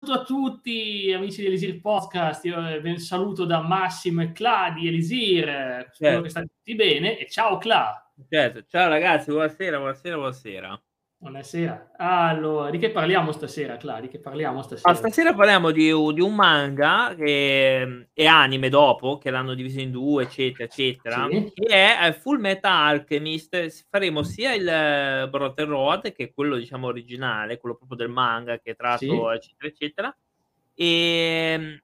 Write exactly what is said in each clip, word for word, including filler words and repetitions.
a tutti amici di Elisir Podcast, io eh, vi saluto da Massimo e Cla di Elisir, spero Certo. che state tutti bene e ciao Cla. Certo. Ciao ragazzi, buonasera, buonasera, buonasera. Buonasera. Allora, di che parliamo stasera Cla? Di che parliamo Ah, stasera? stasera parliamo di u di un manga che è anime dopo, che l'hanno diviso in due, eccetera, eccetera, Sì. che è, ehm, Fullmetal Alchemist. S faremo sia il Brotherhood, che è quello diciamo originale, quello proprio del manga che è tratto, Sì. eccetera, eccetera, ehm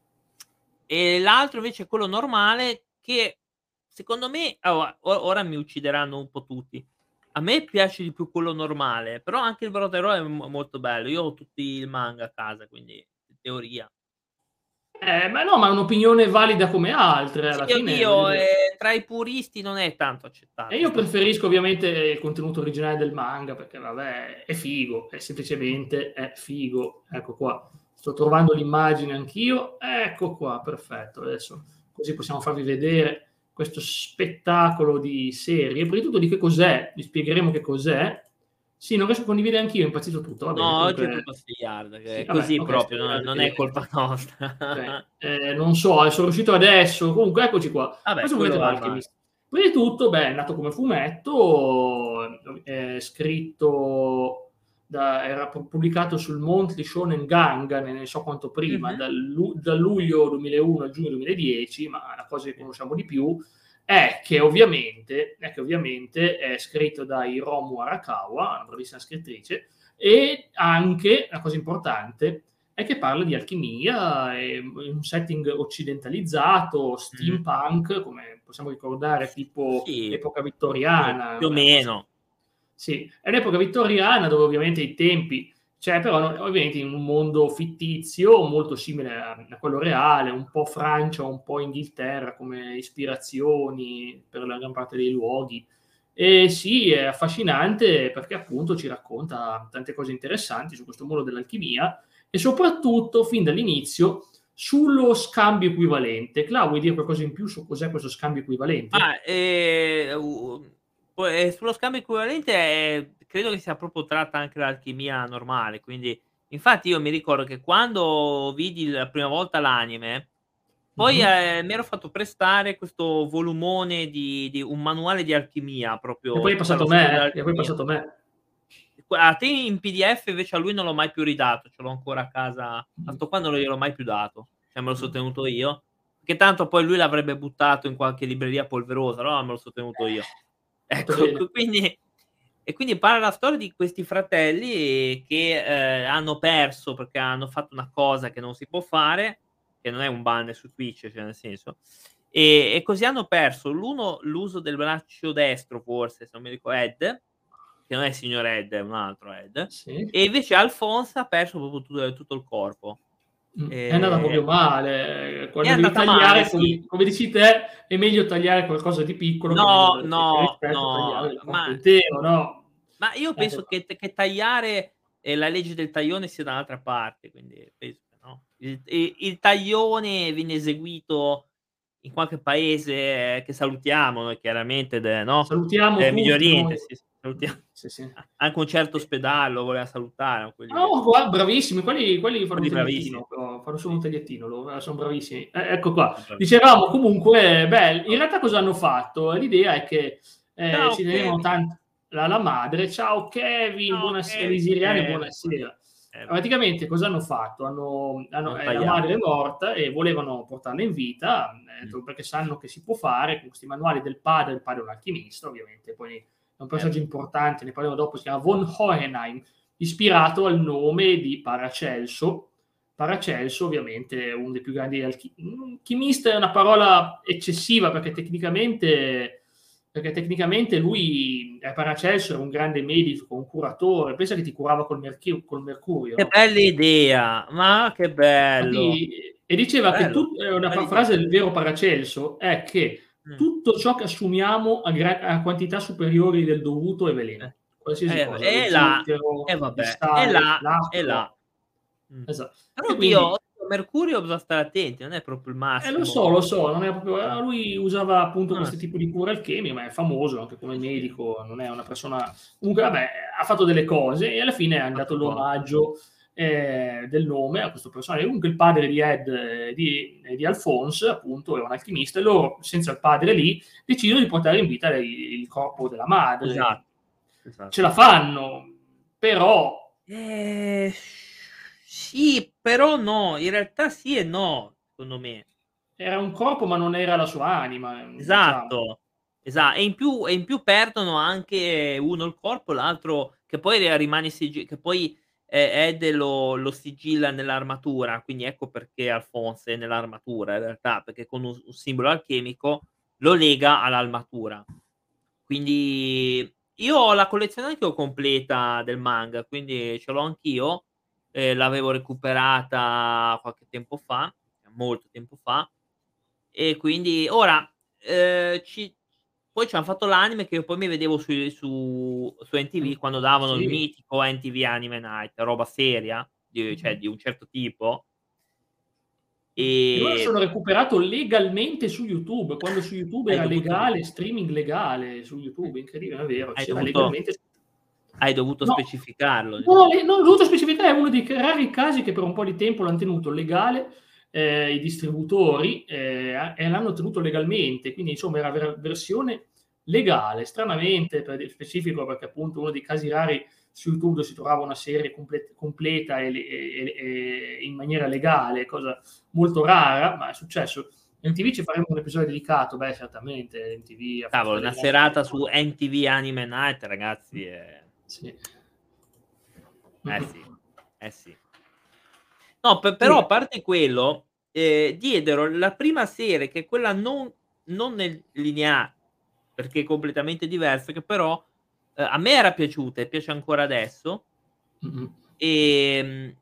e l'altro invece è quello normale che secondo me aoa o ora mi uccideranno un po' tutti. A me piace di più quello normale, però anche il Brotherhood è mo molto bello. Io ho tutti i manga a casa, quindi in teoria. Eh, ma no, ma è un'opinione valida come altre alla Sì, fine, voglio oddio, dire ehm, tra i puristi non è tanto E accettato io sta cosa. preferisco ovviamente il contenuto originale del manga, perché vabbè è figo, è semplicemente è figo. Ecco qua, sto trovando l'immagine anch'io, ecco qua, perfetto. Adesso così possiamo farvi vedere questo spettacolo di serie. Prima di tutto di che cos'è, vi spiegheremo che cos'è. Sì, non riesco a condividere anch'io, è impazzito tutto, va bene, No, oggi è comunque tutto stegliard, sì, è vabbè, così okay, proprio, no non è colpa nostra. okay, ehm, non so, sono riuscito adesso, comunque eccoci qua. Vabbè, Questo è quello Fullmetal ormai Alchemist. Prima di tutto, beh, è nato come fumetto, è scritto da era pu pubblicato sul Monthly Shonen Gangan, ne so quanto prima, Mh-mh. dal lu da luglio duemilauno al giugno duemiladieci, ma la cosa che Sì. conosciamo di più è che ovviamente è che ovviamente è scritto da Hiromu Arakawa, una bravissima scrittrice, e anche, la cosa importante, è che parla di alchimia, ehm, in un setting occidentalizzato, Mh. steampunk, come possiamo ricordare, tipo Sì, epoca più vittoriana, più o una cosa meno. sì, è l'epoca vittoriana dove ovviamente i tempi cioè però no ovviamente in un mondo fittizio molto simile a a quello reale, un po' Francia, un po' Inghilterra come ispirazioni per la gran parte dei luoghi. E sì, è affascinante perché appunto ci racconta tante cose interessanti su questo mondo dell'alchimia e soprattutto, fin dall'inizio, sullo scambio equivalente. Cla, vuoi dire qualcosa in più su cos'è questo scambio equivalente? Ma, ehm, u poi, ehm, sullo scambio equivalente, ehm, credo che sia proprio tratta anche l'alchimia normale, quindi infatti io mi ricordo che quando vidi la prima volta l'anime, poi, Mh-mh. ehm, mi ero fatto prestare questo volumone di di un manuale di alchimia, E proprio poi è tutta passato la a storia me, eh, e poi è dell'alchimia. passato a me. Qua a te in PDF, invece a lui non l'ho mai più ridato, ce l'ho ancora a casa, a Mh. 'sto qua non gliel'ho mai più dato, cioè me lo so Mh. tenuto io, che tanto poi lui l'avrebbe buttato in qualche libreria polverosa, allora me lo so tenuto io. Fatto Ecco, bene. q quindi e quindi parla la storia di questi fratelli che, ehm, hanno perso perché hanno fatto una cosa che non si può fare, che non è un ban su Twitch, cioè nel senso, e e così hanno perso l'uno l'uso del braccio destro forse, se non mi rico Ed, che non è il signor Ed, è un altro Ed, Sì. e invece Alphonse ha perso proprio tu tutto il corpo. Mh, è andata Ehm proprio male. È Quando devi andata male, tagliare, sì. come come dici te, è meglio tagliare qualcosa di piccolo che meglio No, da che no, rispetto a tagliare no, il corpo ma intero, no? ma io Ecco penso qua. che t che tagliare, ehm, la legge del taglione sia da un'altra parte, quindi penso che no. Il i il taglione viene eseguito in qualche paese che salutiamo noi chiaramente de no, Salutiamo del Medio tutti Oriente, noi. sì, sì, salutia Mh, sì, sì. a anche un certo E ospedale lo voleva salutare, quelli Oh, gua bravissimi, quelli quelli fanno un Quelli bravissimi. tagliettino però, fanno solo un Sì. tagliettino loro, eh, son bravissimi. E ecco qua. Son bravi. Dicevamo comunque, beh, in realtà cosa hanno fatto? L'idea è che, ehm, Ciao ci tenevano Kevin. tant la la madre: "Ciao Kevin, Ciao buonas Kevin. elisiriani, Eh, beh, guarda. buonasera." Eh, beh. Praticamente cosa hanno fatto? Hanno hanno L'hanno ehm, la madre tagliato. è morta e volevano portarla in vita, ehm, Mh. detto perché sanno che si può fare con questi manuali del padre, il padre è un alchimista ovviamente, poi è un Certo. personaggio importante, ne parleremo dopo, si chiama von Hohenheim, ispirato al nome di Paracelso. Paracelso ovviamente è uno dei più grandi alchi mhmm, chimista è una parola eccessiva perché tecnicamente perché tecnicamente lui ehm, Paracelso era un grande medico, un curatore, pensa che ti curava col merchiu col mercurio, Che no? bella idea, ma che bello. Fatti e diceva che Bello, tu ehm, una bella fa idea. frase del vero Paracelso è che Mh. tutto ciò che assumiamo a gra a quantità superiori del dovuto è Eh. veleno. Qualsiasi Eh, cosa, lo e là e zucchero, il vabbè, e sale, là, e l'acqua. là. Mh. Esa Però e oddio, quindi Mercurio bisogna stare attenti, non è proprio il Eh lo so, massimo. lo so, non è proprio Mh. eh, lui usava appunto Ah, questo sì. tipo di cure alchemiche, ma è famoso anche come Sì, sì. medico, non è una persona comunque vabbè, ha fatto delle cose e alla fine han dato Fatto cose. l'omaggio eh, del nome a questo personaggio. Comunque il padre di Ed, eh, di, eh, di Alphonse, appunto, è un alchimista, e loro, senza il padre lì, decidono di portare in vita il, il corpo della madre. Esatto, esatto. Ce la fanno, però... Eh, sì, però no, in realtà sì e no, secondo me. Era un corpo, ma non era la sua anima, diciamo. Esatto, esa e in più e in più perdono anche uno il corpo, l'altro che poi re rimane sigi che poi, ehm, Ed lo lo sigilla nell'armatura, quindi ecco perché Alphonse è nell'armatura in realtà, perché con un un simbolo alchemico lo lega all'armatura. Quindi io ho la collezione anch'io completa del manga, quindi ce l'ho anch'io, ehm, l'avevo recuperata qualche tempo fa, molto tempo fa, e quindi ora, ehm, ci poi c'han fatto l'anime che io poi mi vedevo sui su su N T V quando davano il Sì. mitico N T V Anime Night, roba seria, di cioè Mh-mh. di un certo tipo. Io me lo E sono recuperato legalmente su YouTube, quando su YouTube hai era dovuto legale, streaming legale su mh, YouTube, incredibile, è vero, hai c'era dovuto legalmente. hai dovuto No, specificarlo, no, diciamo. e non ho dovuto specificare, è uno dei c rari casi che per un po' di tempo l'han tenuto legale, ehm, i distributori, ehm, a e l'hanno tenuto legalmente, quindi insomma era ver versione legale. Stranamente, per di specifico, perché appunto uno dei casi rari su YouTube si trovava una serie comple completa e le e e e in maniera legale, cosa molto rara, ma è successo. M T V ci faremo un episodio dedicato, beh certamente, M T V ha fatto Cavolo, delle una grandi serata cose. su N T V Anime Night ragazzi è Sì. eh Mh-mh. sì, eh sì. No, pe Sì. però a parte quello, ehm, diedero la prima serie che è quella non non nel lineare, perché è completamente diversa, che però, ehm, a me era piaciuta e piace ancora adesso, Mh-mh. ehm,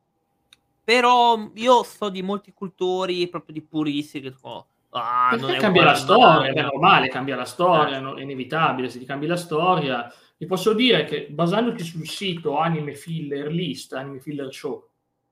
però io so di molti cultori, proprio di puristi che dicono: "Ah, non Perché è cambia uguale la al storia, beh, è manga." normale, cambia la Eh storia, sì. no, è inevitabile, se ti cambi la storia. Ti posso dire che basandoti sul sito Anime Filler List, Anime Filler Show,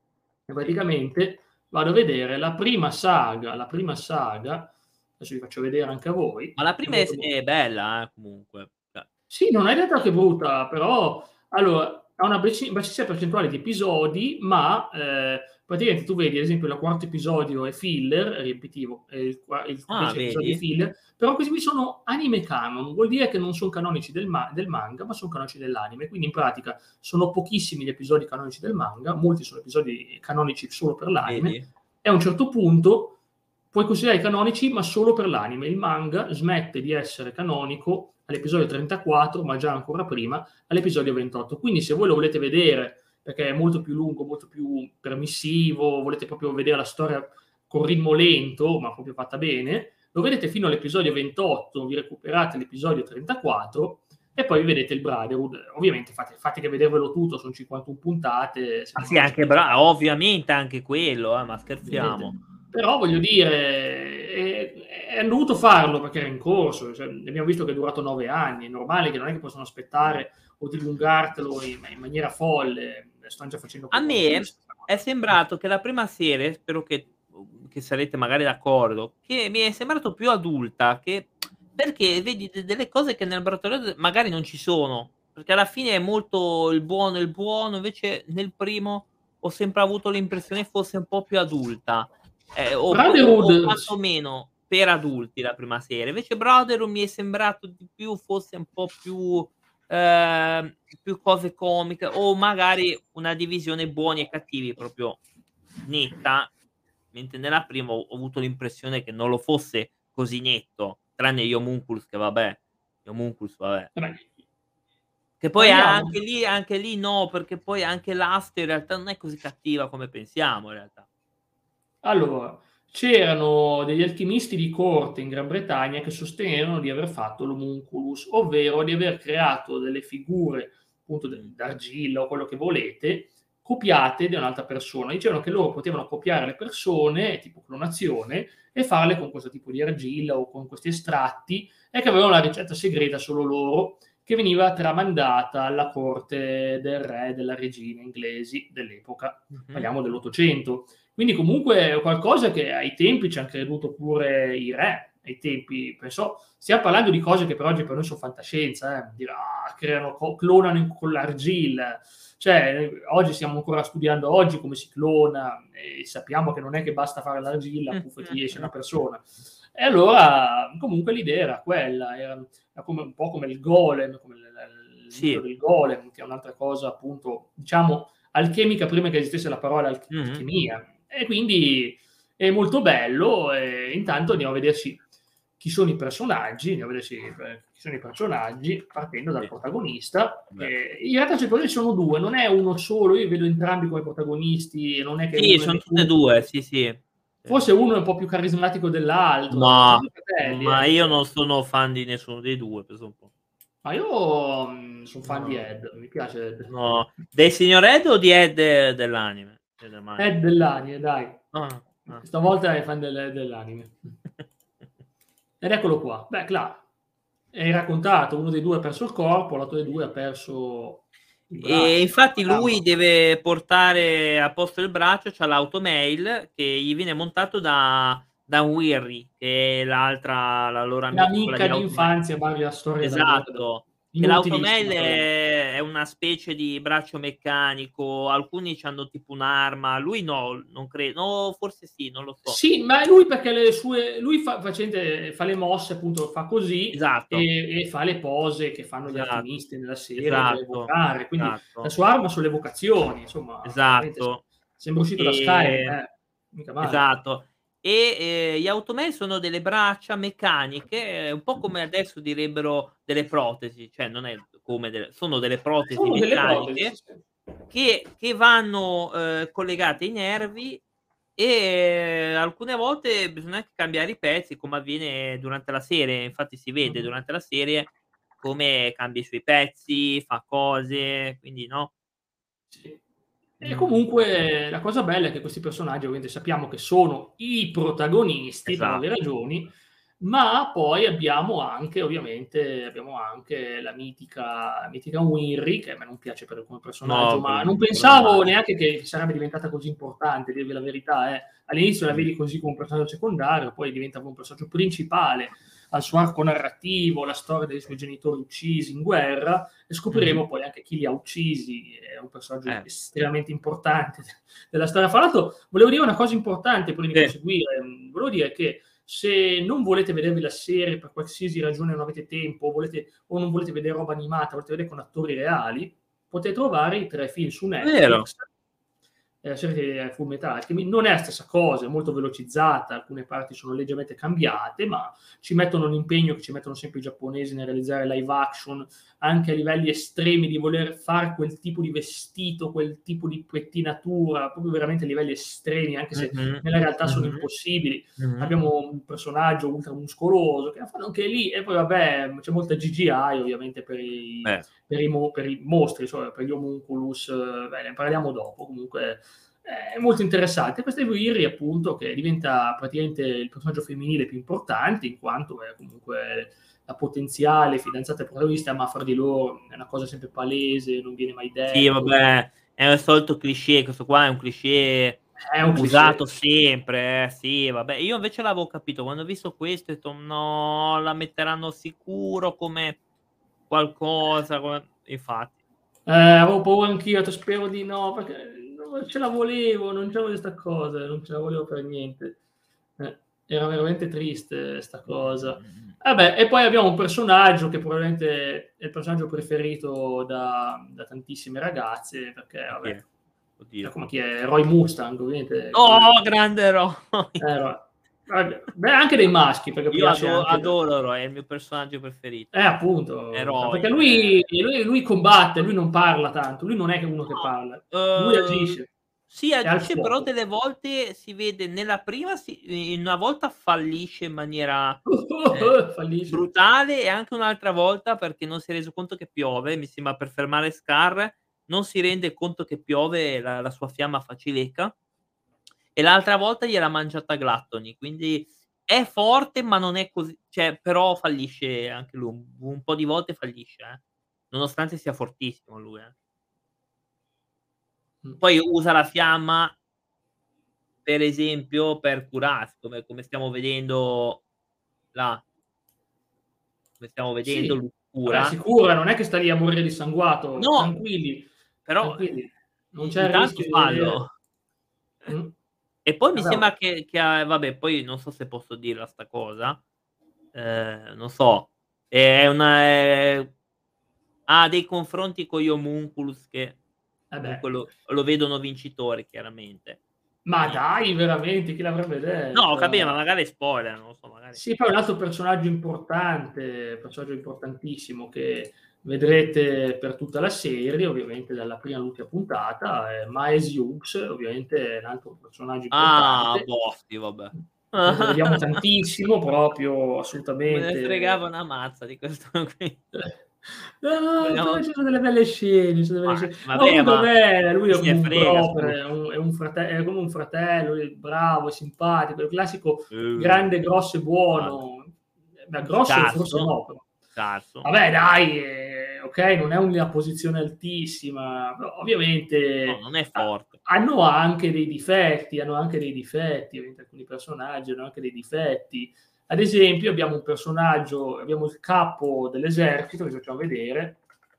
e praticamente vado a vedere la prima saga la prima saga, adesso vi faccio vedere anche a voi, Ma la è prima è molto s mo è bella eh, comunque, cioè sì, non è detta che è brutta, però allora ha una beci bassissima percentuale di episodi, ma, ehm, praticamente tu vedi ad esempio il quarto episodio è filler, riempitivo, e il qua il ah, decimo episodio è vedi? filler, però questi qui sono anime canon, vuol dire che non son canonici del ma del manga, ma son canonici dell'anime. Quindi in pratica sono pochissimi gli episodi canonici del manga, molti sono episodi canonici solo per l'anime, Vedi? e a un certo punto puoi considerarli canonici, ma solo per l'anime. Il manga smette di essere canonico all'episodio trentaquattro, ma già ancora prima, all'episodio ventotto. Quindi se voi lo volete vedere, perché è molto più lungo, molto più permissivo, volete proprio vedere la storia con ritmo lento, ma proprio fatta bene, lo vedete fino all'episodio ventotto, vi recuperate l'episodio trentaquattro e poi vedete il Brotherhood. Ovviamente fate, fate che vedervelo tutto, sono cinquantuno puntate, se Ma no sì, non anche spendete bra ovviamente anche quello, eh, ma vedete. scherziamo. Però voglio dire, e e han dovuto farlo perché era in corso, cioè abbiamo visto che è durato nove anni, è normale che non è che possono Mh. aspettare o dilungartelo in in maniera folle, stan già facendo A con One me Piece. è sembrato che la prima serie, spero che uhm, che sarete magari d'accordo, che mi è sembrato più adulta, che perché vedi de delle cose che nel Brotherhood magari non ci sono, perché alla fine è molto il buono è il buono, invece nel primo ho sempre avuto l'impressione fosse un po' più adulta, ehm, o p o o Brotherhood s quantomeno per adulti la prima serie. Invece Brotherhood mi è sembrato di più fosse un po' più ehm, più cose comiche o magari una divisione buoni e cattivi proprio netta, mentre nella prima ho ho avuto l'impressione che non lo fosse così netto, tranne gli Homunculus che vabbè, gli Homunculus vabbè. vabbè, Che poi a parliamo anche lì anche lì no, perché poi anche l'Astro in realtà non è così cattiva come pensiamo in realtà. allora, c'erano degli alchimisti di corte in Gran Bretagna che sostenevano di aver fatto l'homunculus, ovvero di aver creato delle figure, appunto d Mh. d'argilla o quello che volete, copiate da un'altra persona. Dicevano che loro potevano copiare le persone, tipo clonazione, e farle con questo tipo di argilla o con questi estratti, e che avevano la ricetta segreta solo loro, che veniva tramandata alla corte del re e della regina inglesi dell'epoca. Mh-mh. Parliamo dell'Ottocento. Quindi comunque è qualcosa che ai tempi ci han creduto pure i re, ai tempi, penso, stiamo parlando di cose che per oggi per noi sono fantascienza, eh, dire, ah, creano, co- clonano in- con l'argilla, cioè oggi stiamo ancora studiando oggi come si clona e sappiamo che non è che basta fare l'argilla, puff, e ti esce una persona. E allora comunque l'idea era quella, era, era come, un po' come il golem, come il, il Sì. mito del golem, che è un'altra cosa appunto, diciamo, alchemica prima che esistesse la parola alch- Mh-mh. alchimia. E quindi è molto bello e intanto andiamo a vederci chi sono i personaggi, andiamo a vederci eh, chi sono i personaggi partendo dal Sì. protagonista. Beh. Eh, in realtà secondo me sono due, non è uno solo, io vedo entrambi come protagonisti, non è che Sì, uno è son me- tutte e uno- due, sì, sì. Sì. forse uno è un po' più carismatico dell'altro, Ma sono due fratelli, ma eh, io cioè. non sono fan di nessuno dei due, pensa un po'. Ma io mh, sono fan di No, Ed, mi piace Ed. no. Del signor Ed o di Ed eh, dell'anime? E del manga? Ed dell'anime, dai. Ah, ah. Stavolta è fan del- dell'anime. Ed eccolo qua. Beh, clar, è raccontato, uno dei due ha perso il corpo, l'altro dei due ha perso il E braccio, infatti la gamba. lui deve portare a posto il braccio, c'ha l'automail che gli viene montato da da Winry, che è l'altra la loro amica, quella L'amica di Automa d'infanzia, varia storia d'amore, esatto. Che l'automail inutilissima quella. è è una specie di braccio meccanico, alcuni c'hanno tipo un'arma, lui no, non cre no, forse sì, non lo so. Sì, ma lui perché le sue lui fa facente fa le mosse, appunto, fa così Esatto, e e fa le pose che fanno gli esatto, alchimisti nella serie per esatto, evocare, quindi la esatto, sua arma sono le evocazioni, insomma, veramente se esatto. sembra uscito da Skyrim, Ehm eh, mica male. Esatto. E, ehm, gli Automail sono delle braccia meccaniche, ehm, un po' come adesso direbbero delle protesi, cioè non è come delle sono delle protesi Sono delle protesi, sì, meccaniche sì. che che vanno, ehm, collegate ai nervi e alcune volte bisogna anche cambiare i pezzi, come avviene durante la serie. Infatti si vede Mh-mh. durante la serie come cambia i suoi pezzi, fa cose, quindi no. Sì. E Mh, comunque la cosa bella è che questi personaggi ovviamente sappiamo che sono i protagonisti per ovvie esatto. ragioni, ma poi abbiamo anche ovviamente abbiamo anche la mitica la mitica Winry, che a me non piace per come personaggio, No, ma quello non quello pensavo mai. neanche che sarebbe diventata così importante, a dirvi la verità, eh. All'inizio la Mh. vedi così come un personaggio secondario, poi diventa un personaggio principale, ha il suo arco narrativo, la storia dei suoi genitori uccisi in guerra e Mh-mh. scopriremo poi anche chi li ha uccisi, è un personaggio Eh. estremamente importante della storia. Fra l'altro volevo dire una cosa importante prima di Sì. proseguire, mhmm, volevo dire che se non volete vedervi la serie per qualsiasi ragione, non avete tempo o volete o non volete vedere roba animata, volete vedere con attori reali, potete trovare i tre film su Vero. Netflix. Ehm, la serie Fullmetal Alchemy non è la stessa cosa, è molto velocizzata, alcune parti sono leggermente cambiate, ma ci mettono un impegno che ci mettono sempre i giapponesi nel realizzare live action, anche a livelli estremi di voler fare quel tipo di vestito, quel tipo di pettinatura, proprio veramente a livelli estremi, anche se Mh-mh. nella realtà sono Mh-mh. impossibili. Mh-mh. Abbiamo un personaggio ultra muscoloso che fanno anche lì e poi vabbè c'è molta C G I ovviamente per i Beh, per i mo per i mostri, insomma, per gli homunculus, eh, beh, ne parliamo dopo. Comunque eh, è molto interessante. Questa è Weary, appunto, che diventa praticamente il personaggio femminile più importante, in quanto è comunque la potenziale fidanzata del protagonista, ma fra di loro è una cosa sempre palese, non viene mai sì detto. vabbè, è il solito cliché, questo qua è un cliché È un cliché. usato sempre, eh, sì vabbè. Io invece l'avevo capito, quando ho visto questo ho detto: "No, la metteranno sicuro come qualcosa, come" infatti. Eh, avevo paura anch'io, ho detto: "Spero di no", perché non ce la volevo, non c'avevo questa cosa, non ce la volevo per niente. Eh, era veramente triste 'sta Mh, mh, cosa. mh, mh. Vabbè, e poi abbiamo un personaggio che probabilmente è il personaggio preferito da da tantissime ragazze, perché E chi vabbè, è? è Oddio. come chi è? Roy Mustang, ovviamente quel Oh, grande eroe! eh, Ro vabbè, beh, anche dei maschi, perché Io piace ado anche d adoro Eroe, è il mio personaggio preferito. eh, appunto, perché Eroe, eh lui lui lui combatte, lui non parla tanto, lui non è che uno che parla, no, lui uhm, agisce, sì è al agisce, però fuoco. delle volte si vede nella prima si i una volta fallisce in maniera, ehm, Fallisce. brutale e anche un'altra volta perché non si è reso conto che piove, mi sembra per fermare Scar, non si rende conto che piove, la la sua fiamma fa cilecca, e l'altra volta gliel'ha mangiata a glattoni, quindi è forte ma non è così cioè però fallisce anche lui, un un po' di volte fallisce, eh, nonostante sia fortissimo lui, eh. Mh. Poi usa la fiamma, per esempio, per curarsi, come come stiamo vedendo là. Come stiamo vedendo, Sì, lui vabbè, cura. si cura, non è che sta lì a morire dissanguato, No, tranquilli, però tranquilli, non i c'è il intanto rischio di vedere fallo. mh. E poi mi Vabbè, oh sembra che che ha vabbè, poi non so se posso dirla sta cosa, ehm, non so, è una ehm, ha dei confronti con gli homunculus che eh beh. comunque lo lo vedono vincitore chiaramente. Ma Quindi dai, veramente? Chi l'avrebbe no, ho capito, ma detto? magari è spoiler, non lo so, magari Sì, poi un altro personaggio importante, personaggio importantissimo che vedrete per tutta la serie, ovviamente dalla prima all'ultima puntata, è Maes Hughes, ovviamente è un altro personaggio ah, importante. boh, sì, vabbè. Noi lo vediamo tantissimo, proprio Me ne assolutamente. fregava una mazza di questo qui. No, no, però Vogliamo ci sono delle belle scene, ci sono delle ma belle sì, scene. Ma vabbè, comunque ma vabbè, lui chi è se come ne un frega brother, scu è un è un frate è come un fratello, lui è bravo, è simpatico, è il classico uh, grande, grosso e guarda, buono. Beh, grosso forse scarso, no, però. scarso. Vabbè dai, ehm, okay, non è una posizione altissima, però No, ovviamente non è ha forte. hanno anche dei difetti, hanno anche dei difetti, ovviamente alcuni personaggi hanno anche dei difetti. Ad esempio abbiamo un personaggio, abbiamo il capo dell'esercito, che facciamo vedere,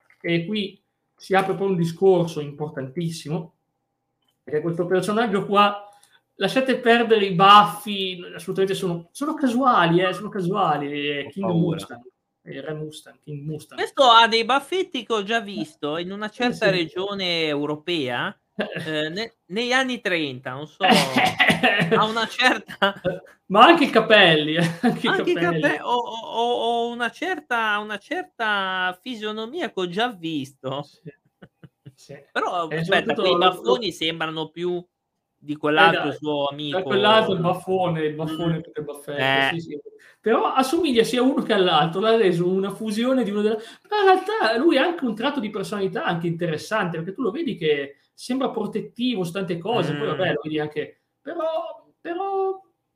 e qui si apre poi un discorso importantissimo, perché questo personaggio qua, lasciate perdere i baffi, assolutamente sono sono casuali, eh, sono casuali, è Ho King paura. Mustang, è il re Mustang, King Mustang. Questo ha dei baffetti che ho già visto in una Eh, certa sì. regione europea, ehm, ne negli anni 'trenta, non so, ha una certa Ma anche i capelli, eh, anche i anche i capelli. cape o o o o una certa una certa fisionomia che ho già visto. Sì, sì. Però E aspetta, soprattutto quei lo lo baffoni sembrano più di Eh quell'altro dai, suo da quel lato amico il baffone il mh, baffone più che baffetto, eh, sì, sì. Però assomiglia sia a uno che all'altro, l'ha reso una fusione di uno della però in realtà lui ha anche un tratto di personalità anche interessante, perché tu lo vedi che sembra protettivo su tante cose, poi vabbè mh, lo vedi anche però però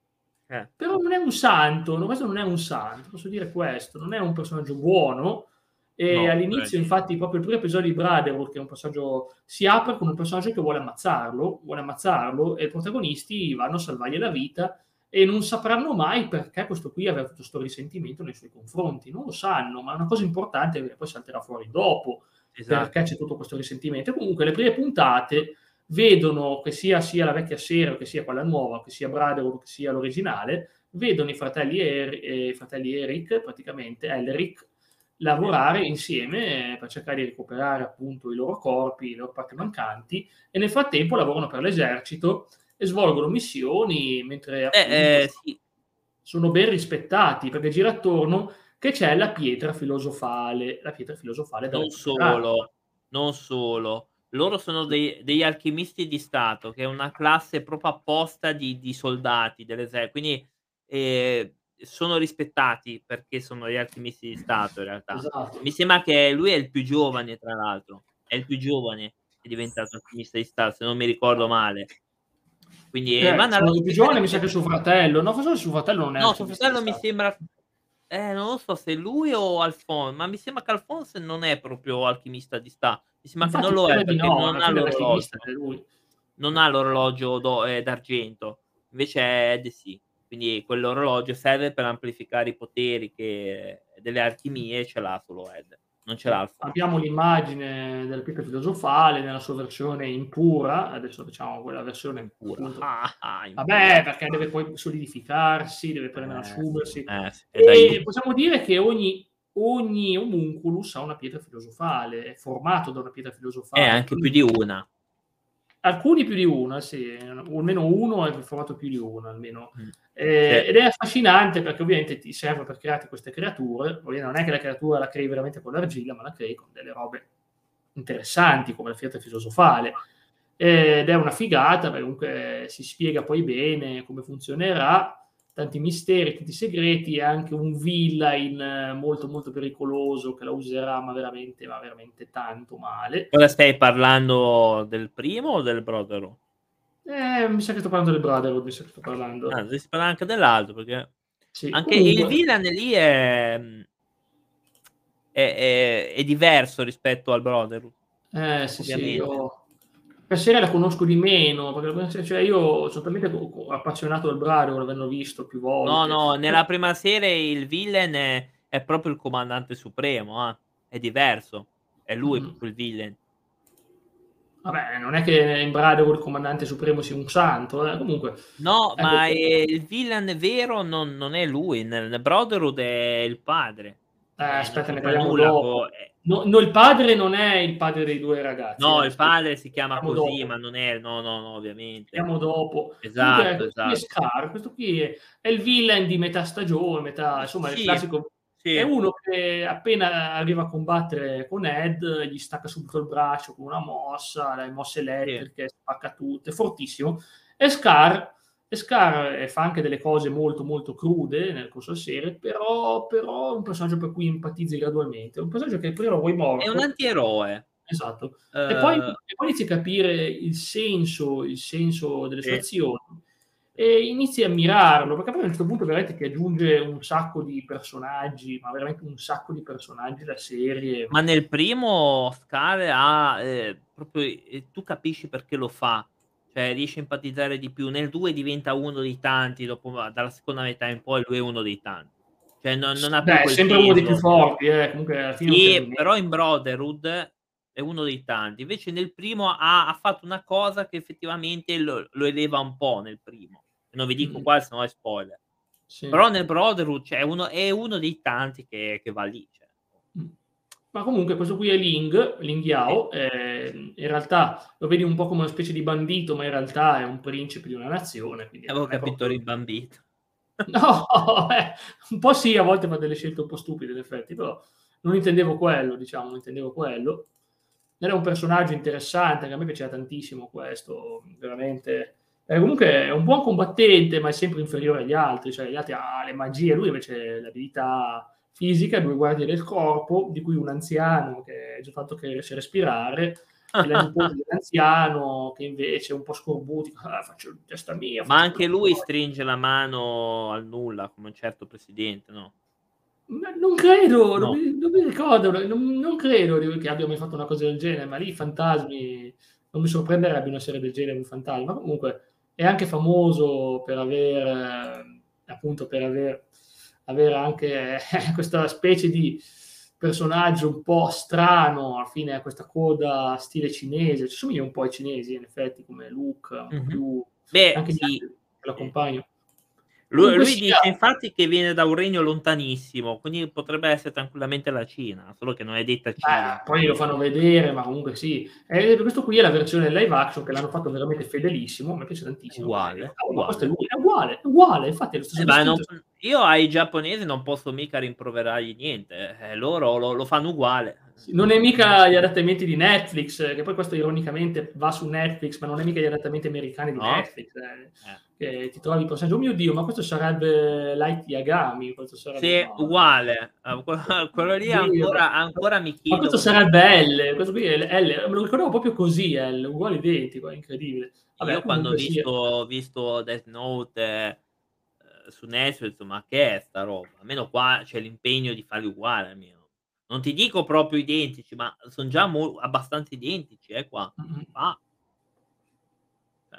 eh, però non è un santo, no, questo non è un santo, posso dire questo, non è un personaggio buono e no, all'inizio veramente. infatti proprio il primo episodio di Brotherhood, che è un passaggio si apre con un personaggio che vuole ammazzarlo, vuole ammazzarlo e i protagonisti vanno a salvargli la vita e non sapranno mai perché questo qui aveva tutto 'sto risentimento nei suoi confronti. Non lo sanno, ma è una cosa importante che poi salterà fuori dopo, perché Esatto. c'è tutto questo risentimento. E comunque le prime puntate vedono che sia sia la vecchia serie, o che sia quella nuova, o che sia Brotherhood, o che sia l'originale, vedono i fratelli Er ehm, i fratelli Eric, praticamente Elric, Sì. lavorare insieme per cercare di recuperare appunto i loro corpi, le loro parti mancanti e nel frattempo lavorano per l'esercito e svolgono missioni mentre Eh, appunto ehm, so sì, sono ben rispettati, perché gira attorno che c'è la pietra filosofale, la pietra filosofale da non recuperare. solo, non solo. Loro sono Sì. dei degli alchimisti di Stato, che è una classe proprio apposta di di soldati dell'ese quindi, ehm, sono rispettati perché sono gli alchimisti di Stato in realtà. Esatto. Mi sembra che lui è il più giovane tra l'altro, è il più giovane che è diventato alchimista di Stato, se non mi ricordo male. Quindi, ehm, Eh, vanno alla sono il più ricerca giovane di mi sa che que è suo fratello. No, forse suo fratello non è no, suo alchimista di fratello mi Stato. sembra eh, non lo so se lui o Alphon ma mi sembra che Alphonse non è proprio alchimista di sta mi sembra che non Infatti lo è credo di perché no, non alla ha fine è l'alchimista l'orologio. è lui. Non Eh. ha l'orologio d'o ehm, d'argento, invece Ed sì. Quindi quell'orologio serve per amplificare i poteri che delle alchimie ce l'ha solo Ed, non ce Sì. l'ha Alphonse. Abbiamo l'immagine della pietra filosofale nella sua versione impura, adesso facciamo quella versione Impura. appunto Ah, ah, vabbè, impura. perché deve poi solidificarsi, deve prendere Eh sì, assumersi. eh sì, è da E Id. possiamo dire che ogni ogni homunculus ha una pietra filosofale, è formato da una pietra Eh, filosofale, anche più quindi di una. alcuni più di una, sì, o almeno uno è formato più di uno almeno. Mh. Ehm, Sì. ed è affascinante perché ovviamente ti serve per crearti queste creature, ovvia non è che la creatura la crei veramente con l'argilla, ma la crei con delle robe interessanti come la pietra filosofale. Ed è una figata, perché comunque si spiega poi bene come funzionerà, tanti misteri, tanti segreti e anche un villain molto, molto pericoloso che la userà, ma veramente, ma veramente tanto male. Cosa stai parlando del primo o del Brotherhood? Eh, mi sa che sto parlando del Brotherhood, mi sa che sto Ah, parlando. dovresti parlare anche dell'altro, perché Sì, anche il comunque villain lì è mhmm, è è è diverso rispetto al Brotherhood, eh, sì, sì, ovviamente. io La serie la conosco di meno, perché cioè io son talmente co co appassionato del Brotherhood, avendo visto più No, volte. no, nella prima serie il villain è è proprio il comandante supremo, ah, è diverso. È lui Mh-mh. proprio il villain. Vabbè, non è che in Brotherhood il comandante supremo sia un santo, eh, comunque No, ecco ma, qua ehm, il villain vero non non è lui, nel nel Brotherhood è il padre, Eh, e non aspetta, ne c'entra parliamo nulla co dopo. e No no, il padre non è il padre dei due ragazzi, eh, No, il aspetta, padre si chiama parliamo così, dopo. ma non è no, no, no, ovviamente. Parliamo dopo. Comunque Esatto, ecco, questo qui è esatto. Scar, questo qui è è il villain di metà stagione, metà insomma, il Sì, classico è sì. uno che appena arriva a combattere con Ed, gli stacca subito il braccio con una mossa, le mosse Sì. elettriche, spacca tutto, è fortissimo. E Scar e Scar, ehm, fa anche delle cose molto, molto crude nel corso della serie, però però è un personaggio per cui empatizzi gradualmente. È un personaggio che prima lo vuoi È un morto antieroe. esatto. E poi Uhm e poi inizi a capire il senso il senso delle sue Sì. azioni e inizi a ammirarlo, perché poi a un certo punto veramente ti aggiunge un sacco di personaggi, ma veramente un sacco di personaggi la serie. Ma nel primo Scar ha, ehm, proprio ehm, tu capisci perché lo fa, cioè riesci a empatizzare di più. Nel due diventa uno dei tanti, dopo va dalla seconda metà in poi lui è uno dei tanti. Cioè non S non ha più beh, è quel sempre uno dei più peso. forti, eh, comunque alla fine è un Sì, Terminator. però in Brotherhood è uno dei tanti. Invece nel primo ha ha fatto una cosa che effettivamente lo lo eleva un po' nel primo. Non vi dico Mh-mh. quale, se no è spoiler. Sì. Però nel Brotherhood, cioè è uno è uno dei tanti che che va lì, cioè. Mh. Ma comunque questo qui è Ling, Ling Sì. Yao, ehm, in realtà lo vedi un po' come una specie di bandito, ma in realtà è un principe di una nazione, quindi Avevo non è capito proprio rimbambito. No, eh, un po' sì, a volte fa delle scelte un po' stupide in effetti, però non intendevo quello, diciamo, non intendevo quello. Era un personaggio interessante, che a me piaceva tantissimo questo, veramente e comunque è un buon combattente, ma è sempre inferiore agli altri, cioè gli altri ha le magie, lui invece l'abilità fisica, due guardie del corpo, di cui un anziano che già fatto che riesce a respirare, e la nipote dell'anziano che invece è un po' scorbutica: "Ah, faccio in testa mia, Ma faccio quello anche che lui voglio". stringe la mano al nulla, come un certo presidente, no? Ma non credo, non No. mi non mi ricordo, non non credo di che abbia mai fatto una cosa del genere, ma lì i fantasmi non mi sorprenderebbe una serie del genere, un fantasma. Comunque è anche famoso per aver appunto, per aver aver anche questa specie di personaggio un po' strano, alla fine ha questa coda stile cinese, ci somiglia un po' ai cinesi in effetti come look, un po' Mh-mh. più Beh, anche gli sì. altri che lo Sì. accompagnano. Lu Comunque lui sia dice infatti che viene da un regno lontanissimo, quindi potrebbe essere tranquillamente la Cina, solo che non è detta Cina. Beh, poi lo fanno vedere, ma comunque sì. E questo qui è la versione live action che l'hanno fatto veramente fedelissimo, a me piace È tantissimo perché dico: uguale, "Cavolo, ma questo è uguale. lui, è uguale, è uguale, infatti è lo Eh, stesso ma non vestito". p io ai giapponesi non posso mica rimproverargli niente, eh, loro lo lo fanno uguale. Sì, non è mica gli adattamenti di Netflix, che poi questo ironicamente va su Netflix, ma non è mica gli adattamenti americani di No? Netflix, eh, Eh. che ti trovi il personaggio: "Oh mio Dio, ma questo sarebbe Light Yagami, questo sarebbe" Sì, no. uguale. A que quello lì Dio, ancora ancora mi ma chiedo questo come sarebbe L, questo qui è l L, me lo ricordavo proprio così L, uguale identico, è incredibile. Vabbè, Io quando ho comunque sia. visto ho visto Death Note, ehm, su Netflix, ho detto: "Ma che è sta roba?" Almeno qua c'è l'impegno di farli uguali almeno. Non ti dico proprio identici, ma son già mo abbastanza identici eh, qua. Mh-mh. Ah. Eh.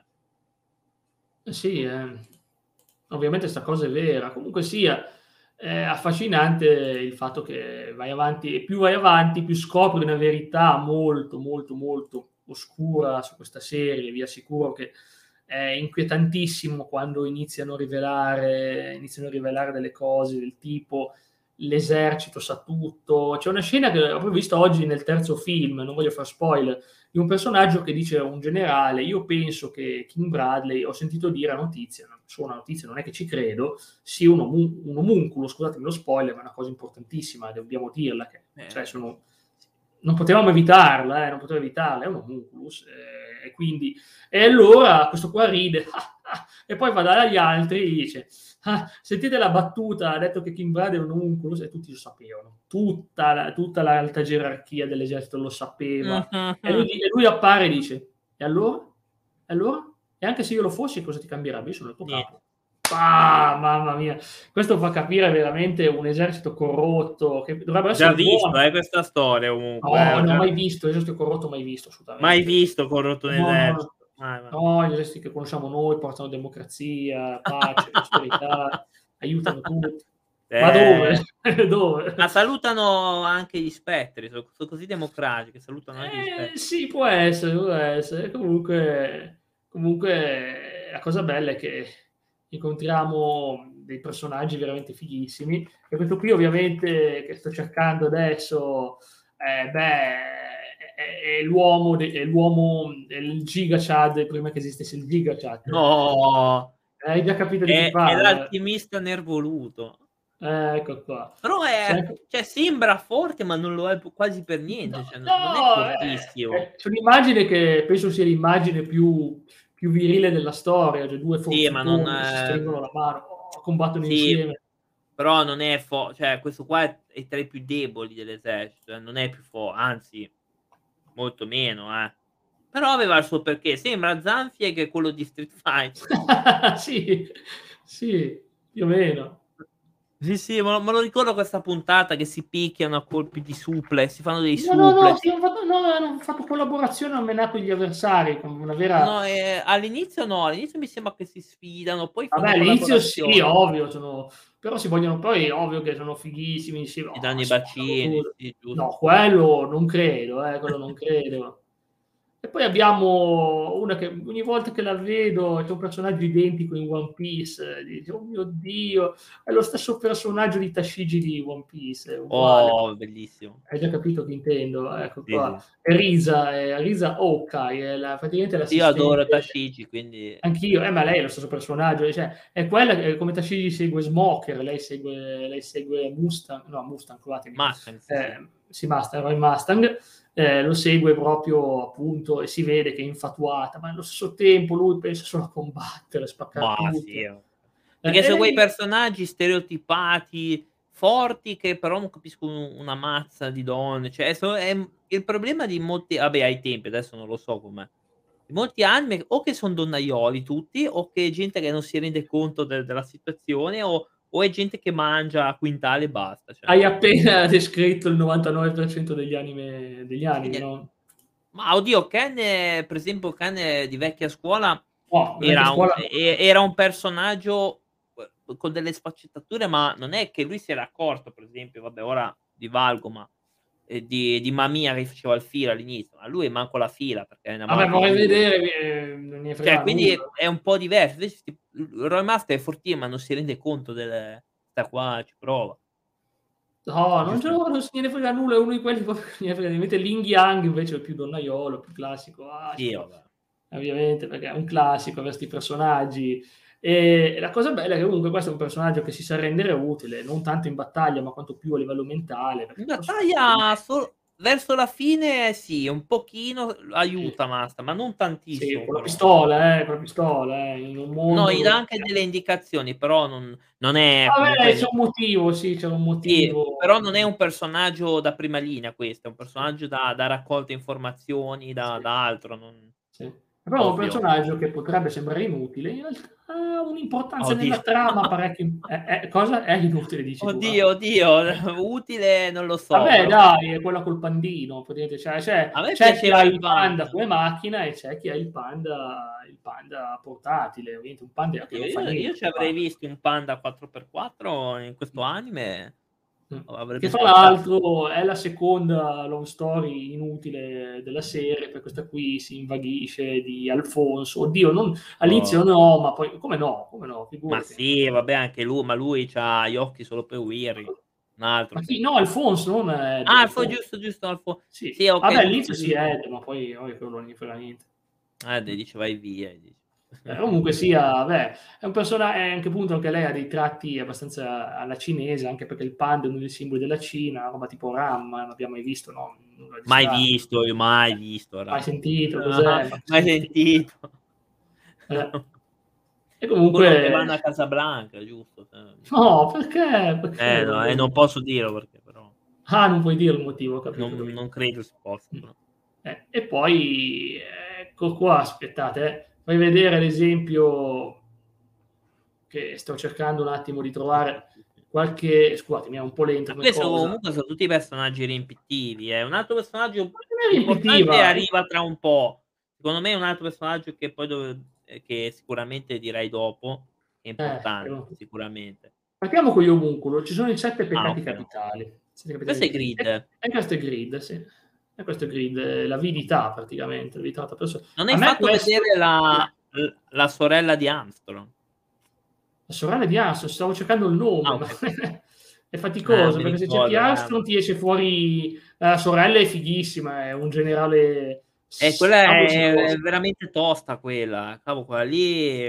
Eh sì, ehm, ovviamente 'sta cosa è vera. Comunque sia, è affascinante il fatto che vai avanti e più vai avanti, più scopri una verità molto, molto, molto oscura su questa serie. Vi assicuro che è inquietantissimo quando iniziano a rivelare iniziano a rivelare delle cose del tipo: l'esercito sa tutto. C'è una scena che ho proprio visto oggi nel terzo film, non voglio far spoiler, di un personaggio che dice a un generale: "Io penso che King Bradley, ho sentito dire a notizia, no solo una notizia, non è che ci credo, sia un omu un omunculo", scusatemi lo spoiler, ma è una cosa importantissima, dobbiamo dirla che cioè Eh. sono non potevamo evitarla, eh, non potevo evitarla, è un homunculus, ehm, e quindi e allora questo qua ride e poi va dagli altri e dice: "Ah, sentite la battuta, ha detto che King Bradley è un homunculus", e tutti lo sapevano. Tutta la tutta l'alta gerarchia dell'esercito lo sapeva. E lui Mh-mh-mh. di e lui appare e dice: "E allora? E allora? E anche se io lo fossi cosa ti cambierebbe? Io sono il tuo Niente. capo". Ah, mamma mia, questo fa capire veramente un esercito corrotto che dovrebbe Già essere visto, buono. eh, questa storia comunque, No, eh, non ho già mai visto esercito corrotto, mai visto mai assolutamente. visto corrotto un No, no, esercito. Mai, mai. no, gli eserciti che conosciamo noi portano democrazia, pace, prosperità, aiutano tutti. Ma dove? Eh. Dove? Ma salutano anche gli spettri, so so così democratiche, salutano anche gli Eh, spettri. sì, può essere, può essere. Comunque comunque la cosa bella è che incontriamo dei personaggi veramente fighissimi e questo qui ovviamente che sto cercando adesso, eh, beh, è è è l'uomo de è l'uomo è il Giga Chad prima che esistesse il Giga Chat. No! Hai già capito di chi È è parlo, eh? l'alchimista nervoluto. Eh, ecco qua. Però è Ecco. cioè sembra forte, ma non lo è p quasi per No, niente, cioè no non è no, eh, fortissimo. eh, c'è un'immagine che penso sia l'immagine più più virile della storia, cioè due Sì, ma non forzuntoni che si stringono ehm, la mano, oh, combattono sì, insieme. però non è fo cioè questo qua è è tra i più deboli dell'esercito, eh, non è più fo anzi, molto meno, eh. Però aveva il suo perché. Sembra Zanfie che è quello di Street Fighter. Sì, sì, più o meno. Sì, sì, me lo me lo ricordo questa puntata che si picchiano a colpi di suplex, si fanno dei No, no, no, sì, suplex. han fatto no, hanno fatto collaborazione, han menato gli avversari con una vera. No, ehm, all'inizio no, all'inizio mi sembra che si sfidano, poi Vabbè, fanno all'inizio sì, collaborazione. ovvio, sono però si vogliono poi è ovvio che sono fighissimi insieme, Si oh, danno i sparano bacini, pure. sì, giusto. No, quello non credo, eh, quello non credo. E poi abbiamo una che ogni volta che la vedo c'è un personaggio identico in One Piece, dici: "Oh mio Dio, è lo stesso personaggio di Tashigi di One Piece, è uguale." Oh, bellissimo. Hai già capito chi intendo? Ecco Sì, qua. sì. È Risa, è Risa Hawkeye, è la praticamente Io adoro l'assistente. Tashigi, quindi Anch'io, eh, ma lei è lo stesso personaggio, cioè è quella che come Tashigi segue Smoker, lei segue lei segue Mustang no, Mustang scusatemi, Mustang, sì, sì. ehm, sì Mustang, Roy Mustang, ehm, lo segue proprio appunto e si vede che è infatuata, ma allo stesso tempo lui pensa solo a combattere, a spaccare Ma sì, tutto. oh. Eh, Perché e so' quei lei personaggi stereotipati, forti, che però non capiscono una mazza di donne, cioè so ehm, il problema di molti vabbè ai tempi, adesso non lo so com'è. Molti anime o che son donnaioli tutti, o che è gente che non si rende conto de della situazione, o o è gente che mangia a quintali e basta, cioè hai non appena descritto il novantanove per cento degli anime degli sì, anime, ne no? ma oddio, Ken per esempio Ken di vecchia scuola No, vecchia era un scuola e era un personaggio, uhm, con delle sfaccettature, ma non è che lui si era accorto, per esempio, vabbè ora divalgo, ma, ehm, di di Mamiya che faceva il fila all'inizio, ma lui manco la fila perché è vabbè innamorato di vorrei lui. vedere, ehm, non gliene Cioè, fregava quindi nulla. è un po' diverso. Invece sti l Roy Master è fortì, ma non si rende conto del "sta qua ci prova". No, non ce Giusto lo non se gliene frega nulla, è uno di quelli proprio che gliene frega mentre Ling Yang invece è più donnaiolo, più classico. Ah, ci sì, pro vabbè. ovviamente perché è un classico avere 'sti personaggi. E la cosa bella è che comunque questo è un personaggio che si sa rendere utile, non tanto in battaglia, ma quanto più a livello mentale, In perché possono essere battaglia mesti. so verso la fine sì, un pochino l Sì, aiuta Master, ma non sì, tantissimo con la però. pistola, eh, con la pistola, eh, in un No, mondo gli dove dà anche delle indicazioni, però non non è vabbè, comunque c'è no un motivo, sì, c'è un sì, motivo. però non è un personaggio da prima linea questo, è un Sì, personaggio da da raccolta informazioni, da sì. da altro, non Sì. Però è un ovvio. personaggio che potrebbe sembrare inutile, in realtà ha un'importanza Oddio. nella trama parecchio im eh, eh, cosa? È inutile dici tu, ah. Oddio, oddio, Eh. utile non lo so, Vabbè però dai, è quella col pandino, praticamente cioè a c'è me c'è chi piaceva ha il il panda Panda. come macchina e c'è chi ha il panda il panda portatile, ovviamente un panda che Oddio, non fa io io niente ci un avrei panda. visto un Panda quattro per quattro in Mh. questo anime, Mh. Che avrebbe fra spaccato. l'altro è la seconda love story inutile della serie, per questa qui si invaghisce di Alfonso. Oddio, non all'inizio Oh, no, ma poi come no, come no, ma figurati. sì, vabbè anche lu ma lui c'ha gli occhi solo per Willy, un altro Ma che chi? No, Alfonso, non Ed, ah, Alfo Alfonso. giusto, giusto, Alfo Sì. sì, okay, Vabbè giusto, all'inizio sì giusto. Ed, ma poi poi quello non gli frega niente. Eh, Mh. dai dice: "Vai via", dice. Eh, comunque sia, beh, è un persona è anche appunto anche lei ha dei tratti abbastanza alla cinese, anche perché il panda è uno dei simboli della Cina, roba tipo Ranma, non abbiamo mai visto, no, nulla di Mai strano. visto, io mai visto Mai Ranma. sentito, cos'è? Ma Mai senti sentito. eh. E Quello che comunque vanno a Casablanca, giusto? Ehm, no, perché? Perché eh non no, vuoi e non dire? posso dirlo perché però Ah, non puoi dire il motivo, ho non capito, ho capito. non credo si possa Mh. però. Eh, e poi ecco qua, aspettate eh, fai vedere ad esempio che sto cercando un attimo di trovare qualche scusatemi, è un po' lenta Ma come questo cosa. comunque sono tutti personaggi riempitivi, eh. Un altro personaggio Ma non è importante riempitiva, arriva tra un po'. Secondo me un altro personaggio che poi dove ehm, che sicuramente direi dopo, è eh, importante, però sicuramente. partiamo con gli Homunculus, ci sono i sette Ah, peccati okay. capitali. sette Questo è capitali e Grid. e questo è Grid, sì. E questo è Grid, l'avidità praticamente, l'avidità della perso Non a hai me fatto questo vedere sì. la l la sorella di Armstrong. La sorella di Armstrong, stavo cercando il Ah, nome, ma okay. è Eh, non faticoso, mi perché se cerchi ricordo, eh. Armstrong ti esce fuori la sorella è fighissima, è un generale Eh, quella è è sabbocetoso. veramente tosta quella. Cavolo, quella lì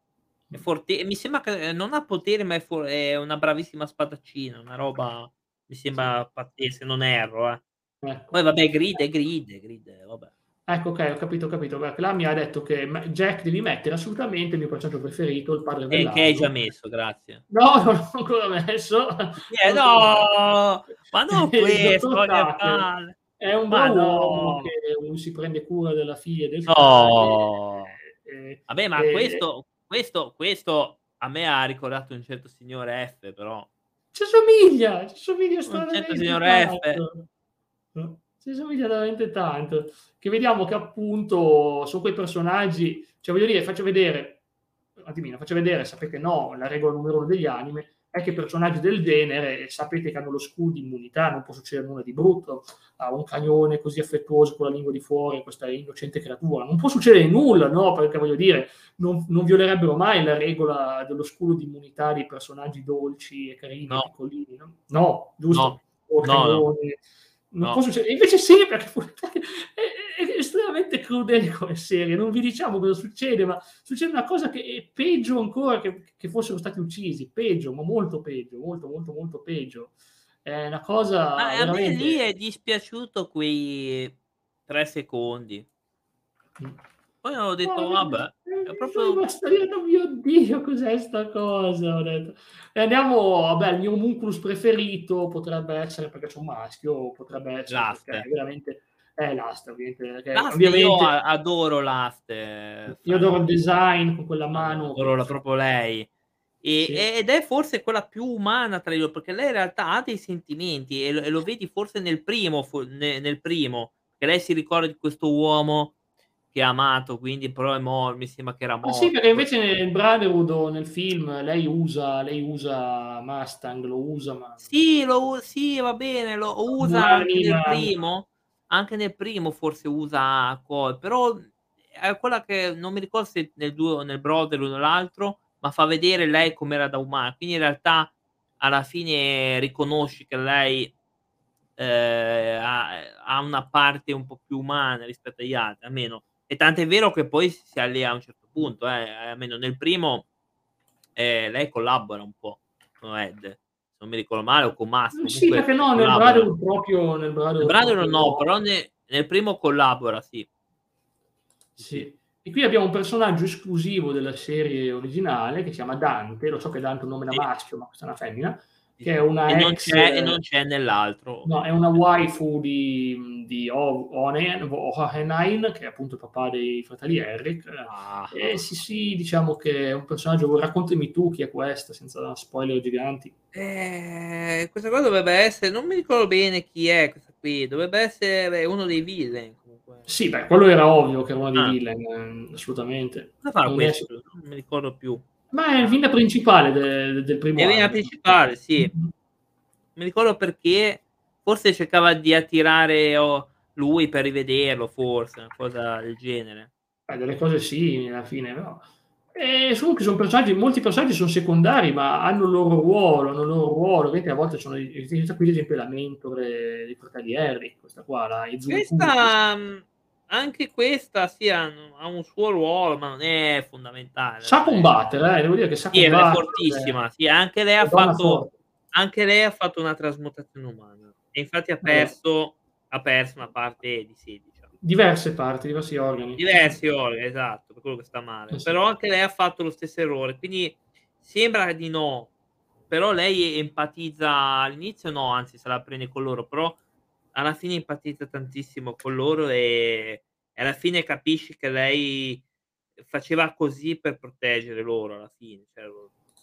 è Mh. forte e mi sembra che non ha poteri, ma è fo è una bravissima spadaccina, una roba mi Sì. sembra pazzes se non erro, eh. Ecco. Poi vabbè Grid è Grid, è Grid, vabbè. Ecco, okay, ho capito, ho capito. Guarda che là mi ha detto che ma Jack devi mettere assolutamente il mio personaggio preferito, il padre E che hai già Vellardo. messo, grazie. No, non l'ho ancora messo, Eh non l'ho ancora no! messo. Ma non Il questo, dottor ma che Tucker. palle! È un Ma brav'uomo no! che u si prende cura della figlia e del cane, No! e Vabbè, ma e questo questo questo a me ha ricordato un certo signore F però. ci assomiglia, ci assomiglia Un certo stranamente signor F. tanto. Mh. Ci assomiglia veramente tanto. Che vediamo che appunto son quei personaggi cioè voglio dire, faccio vedere un attimino, faccio vedere, sapete no, la regola numero uno degli anime è che personaggi del genere sapete che hanno lo scudo immunità, non può succedere nulla di brutto a un cagnone così affettuoso con la lingua di fuori, questa innocente creatura. Non può succedere nulla, no, perché voglio dire, non non violerebbero mai la regola dello scudo di immunità dei personaggi dolci e carini e No, piccolini, no? No, no, giusto? O il no, no, cagnone. Non può no. succedere. E invece sì, perché è, è, è estremamente crudele come serie. Non vi diciamo cosa succede, ma succede una cosa che è peggio ancora che, che fossero stati uccisi. Peggio, ma molto peggio, molto, molto, molto peggio. È una cosa Ma a me lì veramente. è dispiaciuto quei tre secondi. Mh. Poi ho No, detto: mi "Vabbè", è mi sono proprio rimasta lì, ho detto: "Mio Dio, cos'è sta cosa?" Ho detto. E andiamo vabbè, il mio homunculus preferito potrebbe essere perché c'è un maschio, potrebbe essere perché l'aste. veramente è l'asta, ovviamente, perché L'aste io ovviamente a adoro l'aste, io sai. adoro il design con quella Ado mano che adoro la insomma proprio lei. E sì. ed è forse quella più umana tra i due, perché lei in realtà ha dei sentimenti e lo e lo vedi forse nel primo fo ne nel primo, che lei si ricorda di questo uomo che ha amato, quindi però è mor mi sembra che era Ma sì, morto, perché poi invece nel Brotherhood o nel film lei usa lei usa Mustang, lo usa, ma sì, lo u sì, va bene, lo usa anche nel l'anima primo, anche nel primo forse usa co però è quella che non mi ricordo se nel due o nel Brotherhood o l'altro, ma fa vedere lei com'era da umana. Quindi in realtà alla fine riconosci che lei, ehm, ha ehm, ha una parte un po' più umana rispetto agli altri, almeno. E tant'è vero che poi si si allea a un certo punto, eh, almeno nel primo, ehm, lei collabora un po' con Ed, se non mi ricordo male o con Max, mhmm, sì, comunque perché no, nel collabora. Brotherhood proprio nel Nel Brotherhood Brotherhood proprio no, no. però ne nel primo collabora, sì. Sì, sì. Sì. E qui abbiamo un personaggio esclusivo della serie originale che si chiama Dante, lo so che Dante è un nome da Sì, maschio, ma questa è una femmina, sì, che è sì. E una non ex c'è e non c'è nell'altro no, è una ovviamente. waifu di mhmm, di O Onen Hohenheim, che è appunto il papà dei fratelli Henrik. E Ah-ah. sì, sì, diciamo che è un personaggio raccontami tu chi è questa, senza spoiler giganti. Ehm, questa qua dovrebbe essere non mi ricordo bene chi è questa qui, dovrebbe essere uno dei villain comunque. Sì, beh, quello era ovvio che era uno dei Ah, villain, assolutamente. cosa fa Non è questo? s Non mi ricordo più. ma è il Ah, villain principale de del è primo villain anime. principale, sì. Mh-mh. Mi ricordo perché forse cercava di attirare o lui per rivederlo forse, una cosa del genere. Eh, delle cose sì, alla fine, però ehm, comunque son personaggi molti personaggi son secondari, ma hanno il loro ruolo, hanno il loro ruolo. Vedi a volte sono i i questa qui ad esempio è la mentore dei fratelli Henrik, questa qua, la Izumi Curtis. Questa mhmm, anche questa sì, hanno ha un suo ruolo, ma non è fondamentale, Sa non è combattere, eh, devo dire che sa sì, è combattere, fortissima, sì, anche lei è ha donna fatto forte. anche lei ha fatto una trasmutazione umana e infatti ha Eh, perso ha perso una parte di sé, diciamo. diverse parti, diversi organi. Mh-mh. Diversi organi, esatto, per quello che sta male. Eh sì. Però anche lei ha fatto lo stesso errore, quindi sembra di no, però lei empatizza all'inizio no, anzi se la prende con loro, però alla fine empatizza tantissimo con loro, e e alla fine capisci che lei faceva così per proteggere loro alla fine, cioè loro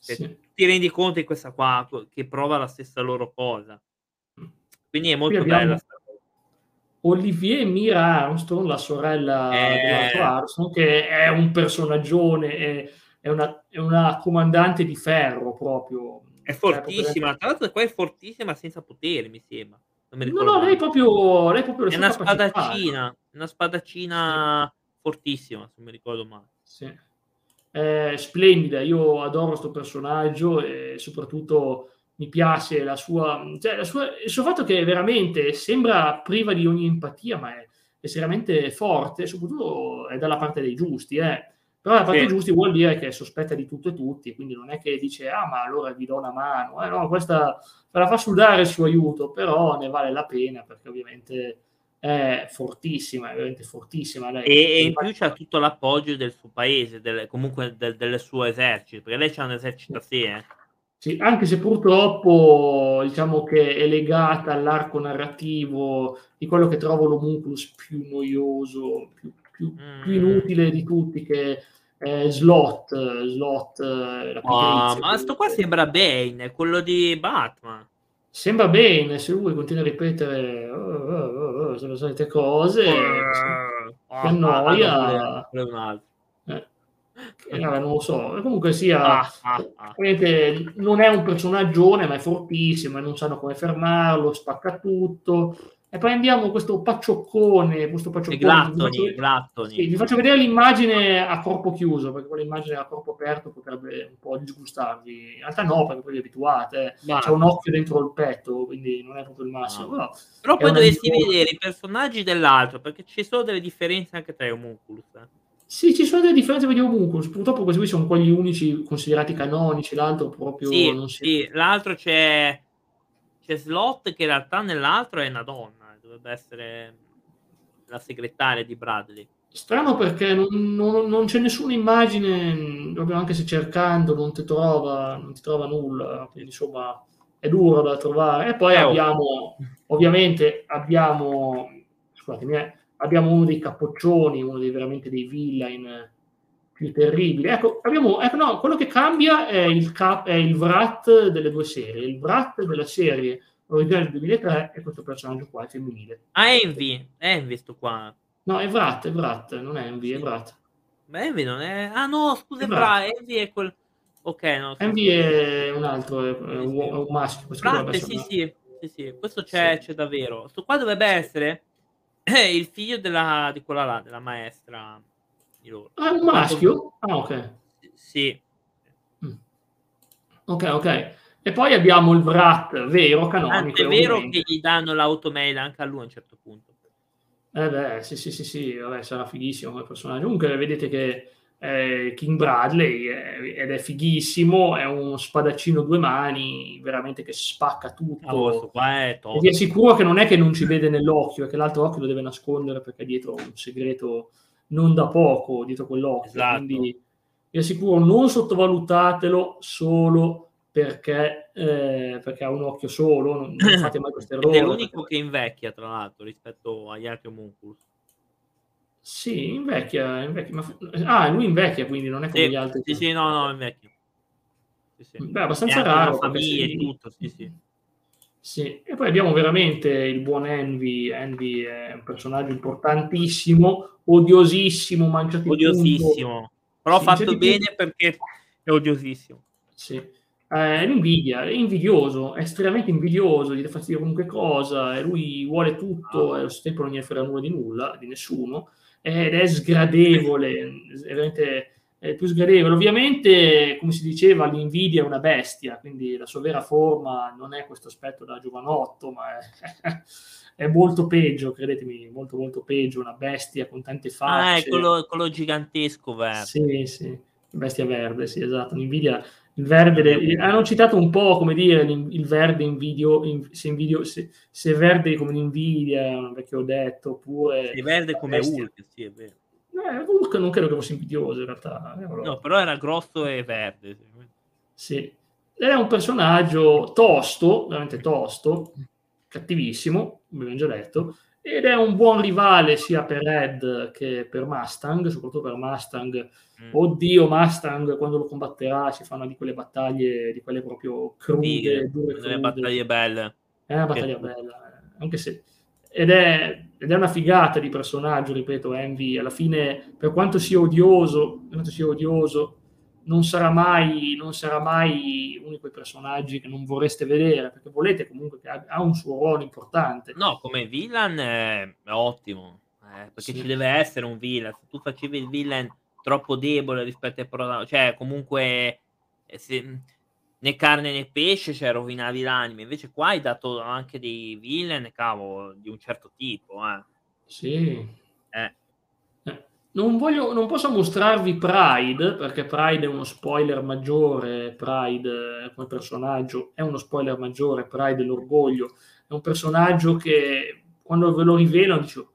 Cioè, Sì. ti rendi conto di questa qua, che prova la stessa loro cosa. Mh. Quindi è Qui molto bella abbiamo 'sta cosa. Olivier Mira Armstrong, la sorella dell'altro Eh. Armstrong, che è un personaggione, è è una è una comandante di ferro proprio, È cioè proprio fortissima, tra l'altro qua è fortissima senza poteri, mi sembra, non mi No, ricordo no, lei male. proprio lei proprio le È sue una capacità. spadaccina, una Sì. spadaccina fortissima, se non mi ricordo male. Sì. È splendida, io adoro 'sto personaggio e soprattutto mi piace la sua mhmm, cioè la sua il suo fatto che veramente sembra priva di ogni empatia, ma è estremamente forte e soprattutto è dalla parte dei giusti, eh. Però dalla parte Sì. dei giusti vuol dire che è sospetta di tutto e tutti, quindi non è che dice: "Ah, ma allora vi do una mano." Eh no, questa me la fa sudare il suo aiuto, però ne vale la pena perché ovviamente è fortissima, è veramente fortissima lei. E e E in più infatti c'ha tutto l'appoggio del suo paese, del comunque del del suo esercito, perché lei c'ha un esercito Sì. a sé, eh. Sì, anche se purtroppo diciamo che è legata all'arco narrativo di quello che trovo l'homunculus più noioso, più più più Mh. inutile di tutti che è Sloth, Sloth la Ah, pigrizia, ma quello sto qua che sembra Bane, quello di Batman. sembra Bane, se lui continua a ripetere sempre le solite cose, si si Ah, ah, ah, no, quello è annoia. quello è un altro. Eh. Che vabbè, non lo so. E comunque sia, Ah, ah, ah. ovviamente non è un personaggione, ma è fortissimo e non sanno come fermarlo, spacca tutto. E poi andiamo questo paccioccone, questo I paccioccone, vi faccio glattoni, sì, glattoni. vi faccio vedere l'immagine a corpo chiuso, perché quell'immagine a corpo aperto potrebbe un po' disgustarvi. In realtà no, perché poi vi abituate, eh. C'ha Ma un occhio dentro il petto, quindi non è proprio il massimo, Ah. però Però è poi un dovresti animone. vedere i personaggi dell'altro, perché ci sono delle differenze anche tra i homunculus, eh. Sì, ci sono delle differenze con gli homunculus. Purtroppo questi qui son quelli unici considerati canonici, l'altro proprio Sì, non si sì, l'altro c'è c'è Sloth che in realtà nell'altro è una donna, e dovrebbe essere la segretaria di Bradley. Strano perché non non non c'è nessuna immagine, mhmm, proprio anche se cercando non ti trova non ti trova nulla, quindi insomma è duro da trovare. E poi Eh, oh. abbiamo ovviamente abbiamo scusatemi eh, abbiamo uno dei capoccioni, uno dei veramente dei villain più terribili. Ecco, abbiamo ecco no, quello che cambia è il cap è il Wrath delle due serie. Il Wrath della serie originale del duemilatré è questo personaggio qua, è femminile. Ah, Envy, Envy 'sto qua. No, è Wrath, è Wrath, non è Envy, è Sì. Wrath. Ma Envy non è ah no, scusa È è Wrath. Bra Envy è quel okay, no, sì, Envy sì, ho capito. è un altro, è è Sì, uo sì. è un maschio, questo qui dovrebbe Wrath essere sì, una sì, sì, sì, questo sì. c'è c'è davvero. 'Sto qua dovrebbe Sì. essere il figlio della di quella là, della maestra di loro. Ah, è un Fatto maschio? Ah, okay. S sì. Mh. Okay, okay. E poi abbiamo il Wrath vero, canonico, e Tant'è vero che ovviamente gli danno l'automail anche a lui a un certo punto. Eh beh, sì, sì, sì, sì, vabbè sarà fighissimo come personaggio. Comunque vedete che, ehm, King Bradley è ed è fighissimo, è uno spadaccino a due mani, veramente che spacca Cavolo, 'sto tutto. qua è E vi tosto. assicuro che non è che non ci vede nell'occhio, è che l'altro occhio lo deve nascondere perché dietro ha un segreto non da poco, dietro quell'occhio. Esatto. Quindi vi assicuro, non sottovalutatelo solo perché ehm, perché ha un occhio solo, non non fate mai questo Ed è errore perché l'unico che invecchia tra l'altro rispetto agli altri homunculus. Sì, invecchia, invecchia, ma f ah, lui invecchia quindi, non è come Sì, gli altri che sì, sì, no, no, okay. invecchia. Sì, sì. Mh, beh, E abbastanza anche una raro perché famiglia e sì tutto, sì, sì. sì. E poi abbiamo veramente il buon Envy. Envy è un personaggio importantissimo, odiosissimo, ma a un certi punto Odiosissimo, però sì, in fatto certi punti bene perché è odiosissimo. Sì. Ehm, l'invidia, è invidioso, è estremamente invidioso, gli dà fastidio qualunque cosa e lui vuole Ah. tutto e allo stesso tempo non gliene frega nulla di nulla, di nessuno, ed è sgradevole, mhmm, è veramente è il più sgradevole. Ovviamente, come si diceva, l'invidia è una bestia, quindi la sua vera forma non è questo aspetto da giovanotto, ma è è molto peggio, credetemi, molto, molto peggio, una bestia con tante Ah, è facce. quello quello gigantesco verde. Sì, sì, bestia verde, sì, esatto. L'invidia il verde Grande de uomo. hanno citato un po', come dire, l'in il verde invidio in se invidio se se verde come l'invidia, è un vecchio detto, oppure Sì, verde la come bestia. Hulk, sì, è vero. Eh, Hulk non credo che fosse invidioso in realtà, No, però era grosso e verde, sì. Sì. Ed è un personaggio tosto, veramente tosto, cattivissimo, come abbiam già detto, ed è un buon rivale sia per Ed che per Mustang, soprattutto per Mustang. Mm. Oddio, Mustang quando lo combatterà ci fanno di quelle battaglie, di quelle proprio crude, Sì, dure delle crude. battaglie belle. È una Che battaglia tu- bella, eh, anche se ed è, ed è una figata di personaggio, ripeto, Envy, alla fine, per quanto sia odioso, per quanto sia odioso, non sarà mai, non sarà mai uno di quei personaggi che non vorreste vedere, perché volete comunque che ha, ha un suo ruolo importante. No, come villain è, è ottimo, eh, perché Sì. ci deve essere un villain. Se tu facevi il villain troppo debole rispetto ai protagonista, cioè comunque eh, se, né carne né pesce, cioè rovinavi l'anime. Invece qua hai dato anche dei villain, cavolo, di un certo tipo, eh. Sì. Eh. Eh, Non voglio, non posso mostrarvi Pride, perché Pride è uno spoiler maggiore, Pride eh, come personaggio è uno spoiler maggiore, Pride è l'orgoglio, è un personaggio che quando ve lo rivelano dico,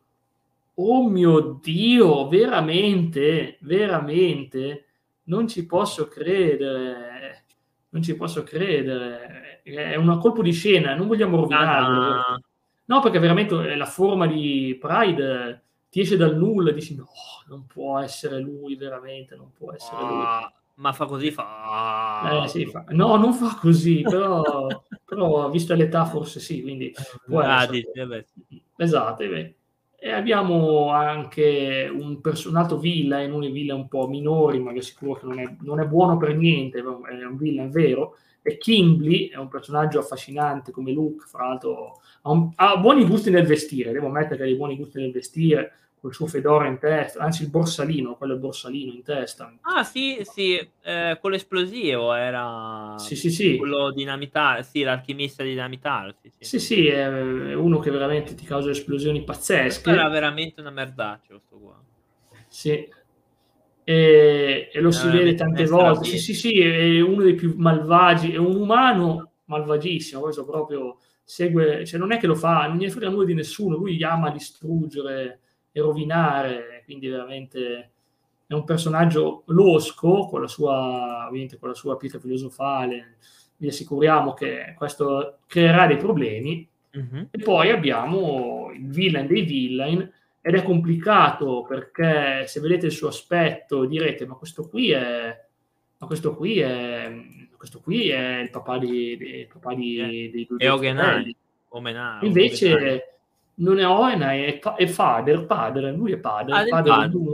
oh mio Dio, veramente, veramente, non ci posso credere, non ci posso credere, è un colpo di scena, non vogliamo rovinarvelo. Ta-da! No, perché veramente eh, la forma di Pride eh, ti esce dal nulla e dici no, non può essere lui, veramente, non può essere lui. Ah, ma fa così, fa Eh ah. sì, fa no, non fa così, però però vista l'età forse sì, quindi può Ah, essere. dici, vabbè. Esatto, e beh. E abbiamo anche un perso un altro villain, uno dei villain un po' minori, ma vi assicuro che non è non è buono per niente, è un villain vero, è Kingsley, è un personaggio affascinante come look, fra l'altro ha, un, ha buoni gusti nel vestire, devo ammettere che ha dei buoni gusti nel vestire, col suo fedora in testa, anzi il borsalino, quello è il borsalino in testa. Ah sì, sì, ehm, quello esplosivo era Sì, sì, sì. quello dinamita sì, l'alchimista dinamitario, sì, sì. Sì, sì, è uno che veramente ti causa esplosioni Questo era pazzesche. veramente una merdaccia questo qua. Sì. E, e lo Era si vede veramente tante messo alla volte. Sì, piede. sì, sì, è uno dei più malvagi, è un umano malvagissimo, questo proprio segue, cioè non è che lo fa, non gli frega nulla di nessuno, lui ama distruggere e rovinare, quindi veramente è un personaggio losco, con la sua, ovviamente con la sua pietra filosofale, vi assicuriamo che questo creerà dei problemi. Mh-mh. E poi abbiamo il villain dei villain, ed è complicato perché se vedete il suo aspetto direte ma questo qui è ma questo qui è questo qui è il papà di, di, il papà Chi è? di, dei È due Ogenai, fratelli. Omena Ogenai. Invece non è Oenai, è, è Fader, padre, lui è padre, Ah, il del padre padre. di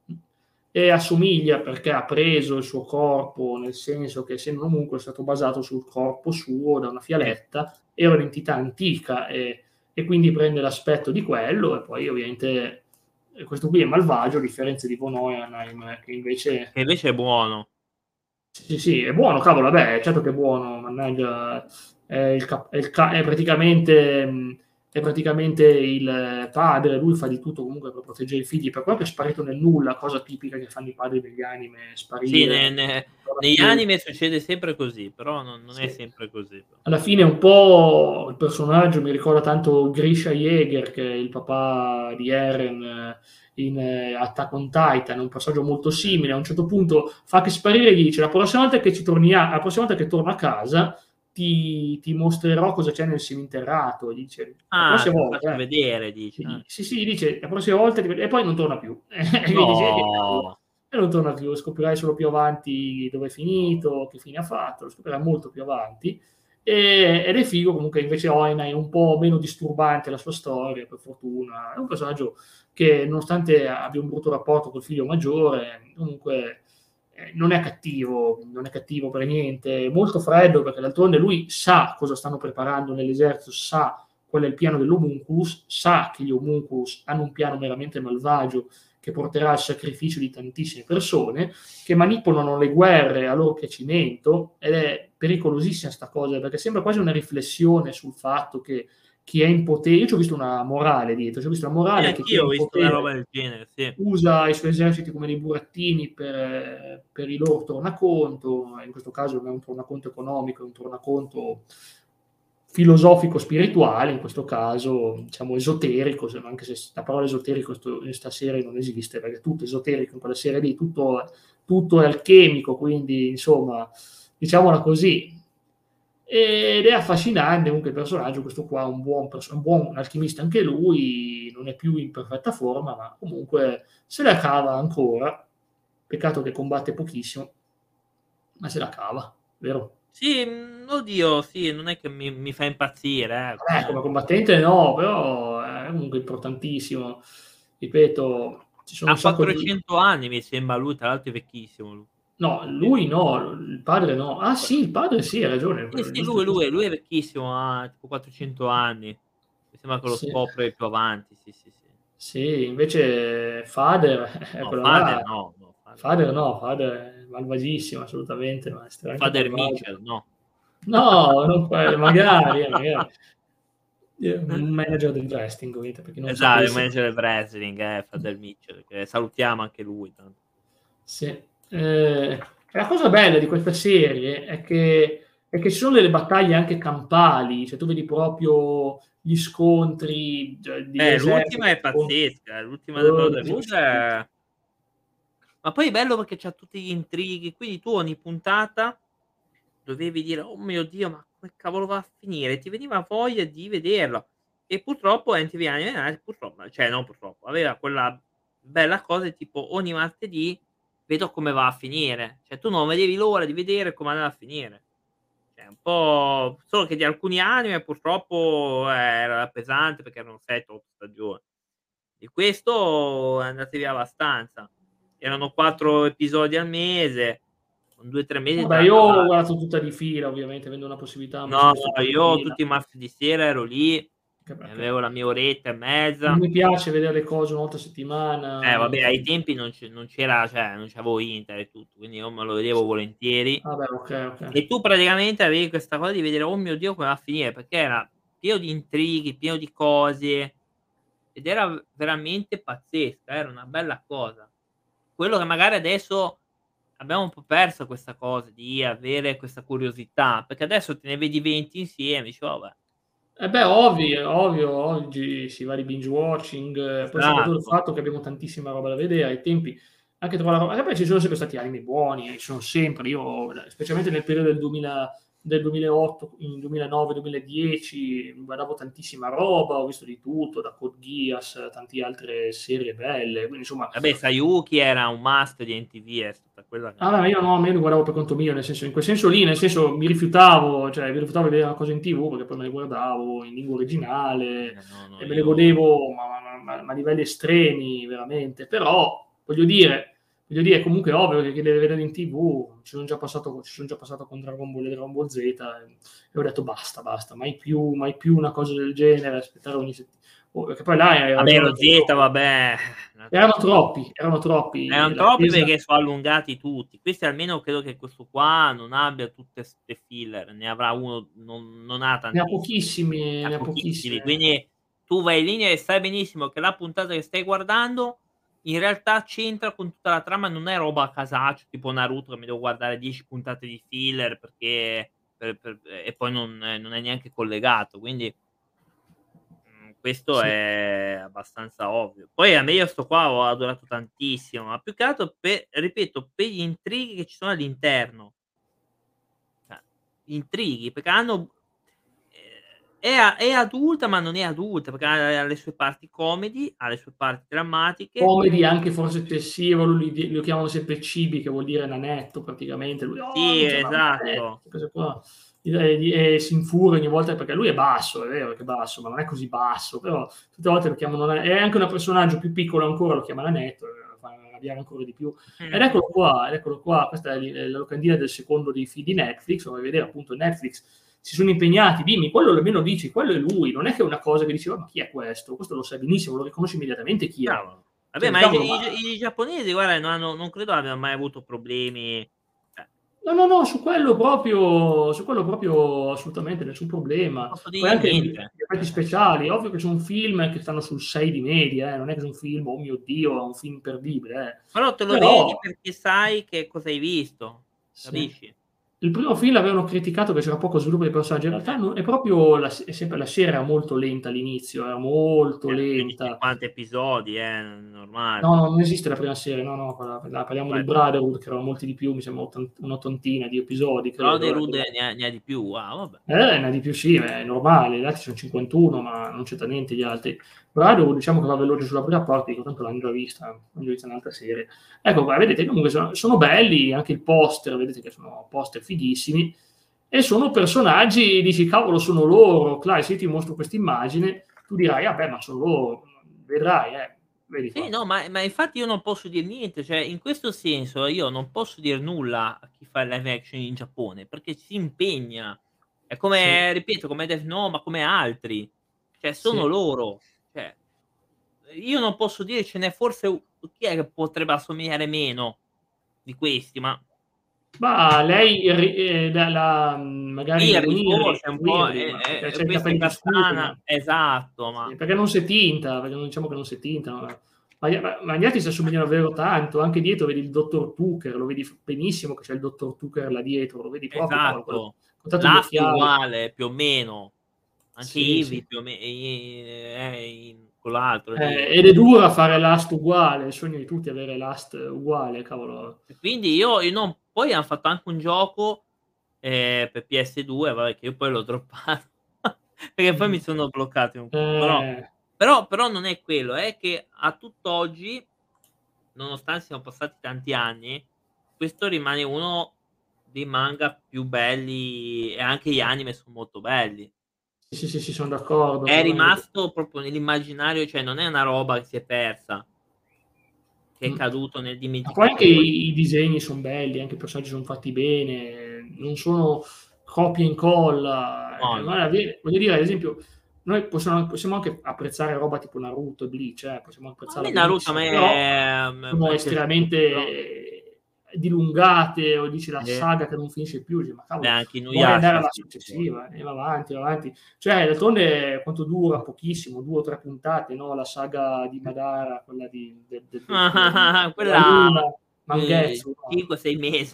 e assomiglia perché ha preso il suo corpo, nel senso che essendo comunque è stato basato sul corpo suo da una Sì. fialetta, era un'entità antica e, e quindi prende l'aspetto di quello e poi ovviamente questo qui è malvagio a differenza di Von Hohenheim che invece Che invece è buono. sì, sì, sì, è buono, cavolo, vabbè, certo che è buono, mannaggia, è, il cap- è, il ca- è praticamente, mh, è praticamente il padre, lui fa di tutto comunque per proteggere i figli, per quello che è sparito nel nulla, cosa tipica che fanno i padri degli anime, Sì, sparire, ne ne non torna negli più. anime succede sempre così, però non non è Sì. sempre così. Alla fine un po' il personaggio mi ricorda tanto Grisha Jäger, che è il papà di Eren eh, in eh, Attack on Titan, è un personaggio molto Eh. simile. A un certo punto fa che sparire e gli dice: La prossima volta che ci torni a, la prossima volta che torno a casa, ti, ti mostrerò cosa c'è nel seminterrato. Gli dice: La Ah, prossima te lo faccio volta, eh. vedere dici. Gli Ah. dice- Sì, sì, gli dice: La prossima volta, ti- e poi non torna più. E gli dice: "Eh, che cavolo?" No! E non torna più, scoprirai solo più avanti dove è finito, che fine ha fatto, lo scoprirai molto più avanti. E, ed è figo comunque invece Oina è un po' meno disturbante la sua storia, per fortuna. È un personaggio che nonostante abbia un brutto rapporto col figlio maggiore, comunque eh, non è cattivo, non è cattivo per niente, è molto freddo perché d'altronde lui sa cosa stanno preparando nell'esercito, sa qual è il piano dell'homunculus, sa che gli homunculus hanno un piano meramente malvagio che porterà al sacrificio di tantissime persone, che manipolano le guerre a loro piacimento, ed è pericolosissima sta cosa, perché sembra quasi una riflessione sul fatto che chi è in potere, io ci ho visto una morale dietro, ci ho visto una Sì, morale che chi è anch'io ho in visto una roba potere del genere, sì. usa i suoi eserciti come dei burattini per, per i loro tornaconto, in questo caso non è un tornaconto economico, è un tornaconto filosofico-spirituale, in questo caso diciamo esoterico, anche se la parola esoterico in questa serie non esiste, perché è tutto esoterico in quella serie lì, tutto, tutto è alchemico, quindi insomma, diciamola così. Ed è affascinante comunque il personaggio, questo qua, un buon perso un buon alchimista anche lui, non è più in perfetta forma, ma comunque se la cava ancora. Peccato che combatte pochissimo, ma se la cava, vero? Sì, mhmm, oddio, sì, non è che mi mi fa impazzire, eh, Vabbè, come come combattente no, però è comunque importantissimo. Ripeto, ci sono un ha sacco di quattrocento anni mi sembra lui, tra l'altro è vecchissimo lui. no, Sì. lui no, il padre no. Ah sì, il padre sì, hai ragione, Sì, quello sì, giusto, lui lui giusto. lui è vecchissimo, ha tipo quattrocento anni. Mi sembra che lo Sì, scopre più avanti, sì, sì, sì. sì, invece Father, eh, No, quello Father là no, no, Father Father no. no, Father è malvagissimo assolutamente, ma estremamente Father malvagio. Mitchell, no. No, non que magari, eh, magari. Ehm, un manager del wrestling ovviamente, per chi non lo Esatto, il sapesse. manager del wrestling, eh, Father Mitchell, che salutiamo anche lui tanto. Sì. Ehm, e la cosa bella di questa serie è che è che ci sono delle battaglie anche campali, cioè tu vedi proprio gli scontri d di Eh, l'ultima eserciti è con pazzesca, l'ultima The uh, Brotherhood è ma poi è bello perché c'ha tutti gli intrighi, quindi tu ogni puntata dovevi dire: "Oh mio Dio, ma come cavolo va a finire?" Ti veniva voglia di vederlo. E purtroppo M T V Anime Night purtroppo cioè non purtroppo, aveva quella bella cosa di tipo ogni martedì vedo come va a finire. Cioè tu non vedevi l'ora di vedere come andava a finire. Cioè un po' solo che di alcuni anime purtroppo eh, era pesante perché erano sette, otto stagioni. Di questo è andati via abbastanza. Erano quattro episodi al mese, con due, tre mesi te vabbè, la io ho cavavi. guardato tutta di fila, ovviamente, avendo una possibilità mi son No, visto no, tutto di io fila, tutti i martedì sera ero lì, anche e perché avevo la mia oretta e non mezza. mi piace vedere le cose una volta a Eh, settimana, vabbè, mi ai tempi non c non c'era cioè, non c'avevo internet e tutto, quindi io me lo vedevo sì. volentieri. Vabbè, okay, okay. E tu praticamente avevi questa cosa di vedere: "Oh mio Dio, come va a finire?" Perché era pieno di intrighi, pieno di cose, ed era v veramente pazzesca, era una bella cosa. Quello che magari adesso abbiamo un po' perso questa cosa di avere questa curiosità, perché adesso te ne vedi venti insieme, dici: "Vabbè". Eh beh, ovvi ovvio, oggi si va di binge watching, poi soprattutto il Esatto. fatto che abbiamo tantissima roba da vedere, ai tempi anche trovare roba e poi ci sono sempre stati anime buoni, eh, ci sono sempre. Io specialmente nel periodo del duemila del duemilaotto, in duemilanove, duemiladieci guardavo tantissima roba, ho visto di tutto, da Code Geass, tanti altre serie belle, quindi insomma Vabbè, Sayuki era un must di M T V, è stata quella che ah, io no, me li guardavo per conto mio, nel senso in quel senso lì, nel senso mi rifiutavo, cioè mi rifiutavo di vedere una cosa in T V perché poi me le guardavo in lingua originale eh, no, no, e me le io godevo ma ma ma ma a livelli estremi veramente. Però voglio dire voglio dire comunque è ovvio che chi deve vedere in T V, ci son già passato ci son già passato con Dragon Ball e Dragon Ball Z e e ho detto: "Basta, basta, mai più mai più una cosa del genere, aspettare ogni setti" oh, perché poi là hai vabbè ragione lo anche Z tu. vabbè, un altro Erano discorso. troppi, erano troppi, Eran troppi l'attesa perché so' allungati tutti. Questi almeno credo che questo qua non abbia tutte 'ste filler, ne avrà uno non non ha ne ha tantissimi, pochissimi ne ha ne ha pochissimi. pochissime. Quindi tu vai lì e sai benissimo che la puntata che stai guardando in realtà c'entra con tutta la trama, non è roba a casaccio, tipo Naruto che mi devo guardare dieci puntate di filler perché per per e poi non non è neanche collegato. Quindi Mhmm, questo Sì. è abbastanza ovvio. Poi a me io sto qua ho adorato tantissimo, ma più che altro pe ripeto, per gli intrighi che ci sono all'interno. Cioè, gli intrighi, perché hanno ehm, è a è adulta, ma non è adulta, perché ha ha le sue parti comedy, ha le sue parti drammatiche. Comedy anche forse eccessivo, lui li lo chiamano sempre Cibi, che vuol dire nanetto praticamente. Lui: "Oh, Sì, mi chiamano nanetto", esatto. 'ste cose qua. E di e si infuria ogni volta perché lui è basso, è vero che è basso, ma non è così basso, però tutte le volte lo chiamano nane e anche un personaggio più piccolo ancora lo chiama nanetto, e lo fa arrabbiare ancora di più. Ed Mh-mh. eccolo qua, ed eccolo qua, questa è l'i è la locandina del secondo dei feed di Netflix, come vedere appunto Netflix si sono impegnati, dimmi, quello almeno dici, quello è lui, non è che è una cosa che dici: "Oh, ma chi è questo?" Questo lo sai benissimo, lo riconosci immediatamente chi è. Bravo. Vabbè, Cioè, ma i cavolo, ma i i giapponesi guarda non hanno non credo abbiano mai avuto problemi, cioè, no, no, no, su quello proprio su quello proprio assolutamente nessun non problema. posso Poi dirgli anche gli niente. gli effetti Eh. speciali, ovvio che son film che stanno sul sei di media, eh, non è che son film, oh mio Dio, è un film imperdibile, eh. Però te lo Però vedi perché sai che cosa hai visto, sì, capisci? Il primo film l'avevano criticato che c'era poco sviluppo dei personaggi, in realtà no è proprio la s è sempre la serie era molto lenta all'inizio, era molto Eh, più di lenta. cinquanta episodi, eh, n normale. No, no, non esiste la prima serie, no, no, parla parla parliamo del Vai. Brotherhood che erano molti di più, mi sembra ottan un'ottantina di episodi credo, eh, Brotherhood della ne ha ne ha di più, ah vabbè. Eh, ne ha di più sì, è normale, gli altri son cinquantuno, ma non c'entra niente gli altri. Brotherhood diciamo che va veloce sulla prima parte, dico tanto l'hanno già vista, l'hanno già vista un'altra serie. Ecco qua, vedete comunque sono sono belli, anche il poster, vedete che sono poster fighissimi, e sono personaggi, dici: "Cavolo sono loro." Clar se io ti mostro quest'immagine, tu dirai: "Ah beh, ma son loro." Vedrai, eh, vedi Sì, qua. no, ma ma infatti io non posso dir niente, cioè in questo senso io non posso dir nulla a chi fa il live action in Giappone, perché si impegna. È Sì, come ripeto, come Death Note, ma come altri. Cioè sono sì. loro. Cioè, io non posso dire ce n'è forse u chi è che potrebbe assomigliare meno di questi, ma Ma lei ri ehm, la la mhmm, magari Irri Winry forse è un po' Winry, è ma perché è è c'ha i questa è capelli più scuri, Katana ma esatto, ma sì, perché non s'è tinta, perché non diciamo che non s'è tinta, ma ma gli ma ma gli altri si assomigliano davvero tanto, anche dietro vedi il dottor Tucker, lo vedi f benissimo che c'è il dottor Tucker là dietro, lo vedi proprio, cavolo, quello esatto. con tanto gli L'ast è occhiali. uguale più o meno. Anche Sì, Ivy sì. più o me i è in con l'altro lì. Eh, ed è dura fare l'ast uguale, è il sogno di tutti avere l'ast uguale, cavolo. E quindi io io non poi han fatto anche un gioco, ehm, per P S due, vabbè che io poi l'ho droppato, perché poi mi Mh. sono bloccato in un punto, però Eh. però però non è quello, è che a tutt'oggi, nonostante siano passati tanti anni, questo rimane uno dei manga più belli e anche gli anime son molto belli. Sì, sì, sì, son d'accordo, È assolutamente. rimasto proprio nell'immaginario, cioè non è una roba che si è persa, che è Mh. caduto nel Ma poi anche dimenticatore. i i disegni son belli, anche i personaggi son fatti bene, non sono copia e incolla, No, ehm, no. guarda ve voglio dire ad esempio, noi possiamo possiamo anche apprezzare roba tipo Naruto e Bleach, eh, possiamo Ma a me apprezzarla Naruto a benissimo, me però m sono m'è piaciuto, però estremamente dilungate, o dici la sì, saga che non finisce più, dici: "Ma beh cavolo, anche vorrei andare Inuyasha alla sì, per for successiva." E va avanti, va avanti. Cioè d'altronde quanto dura? Pochissimo, due o tre puntate, no, la saga di Madara, quella di de de de del della quella, luna, ehm, Mangetsu, no? cinque, sei mesi.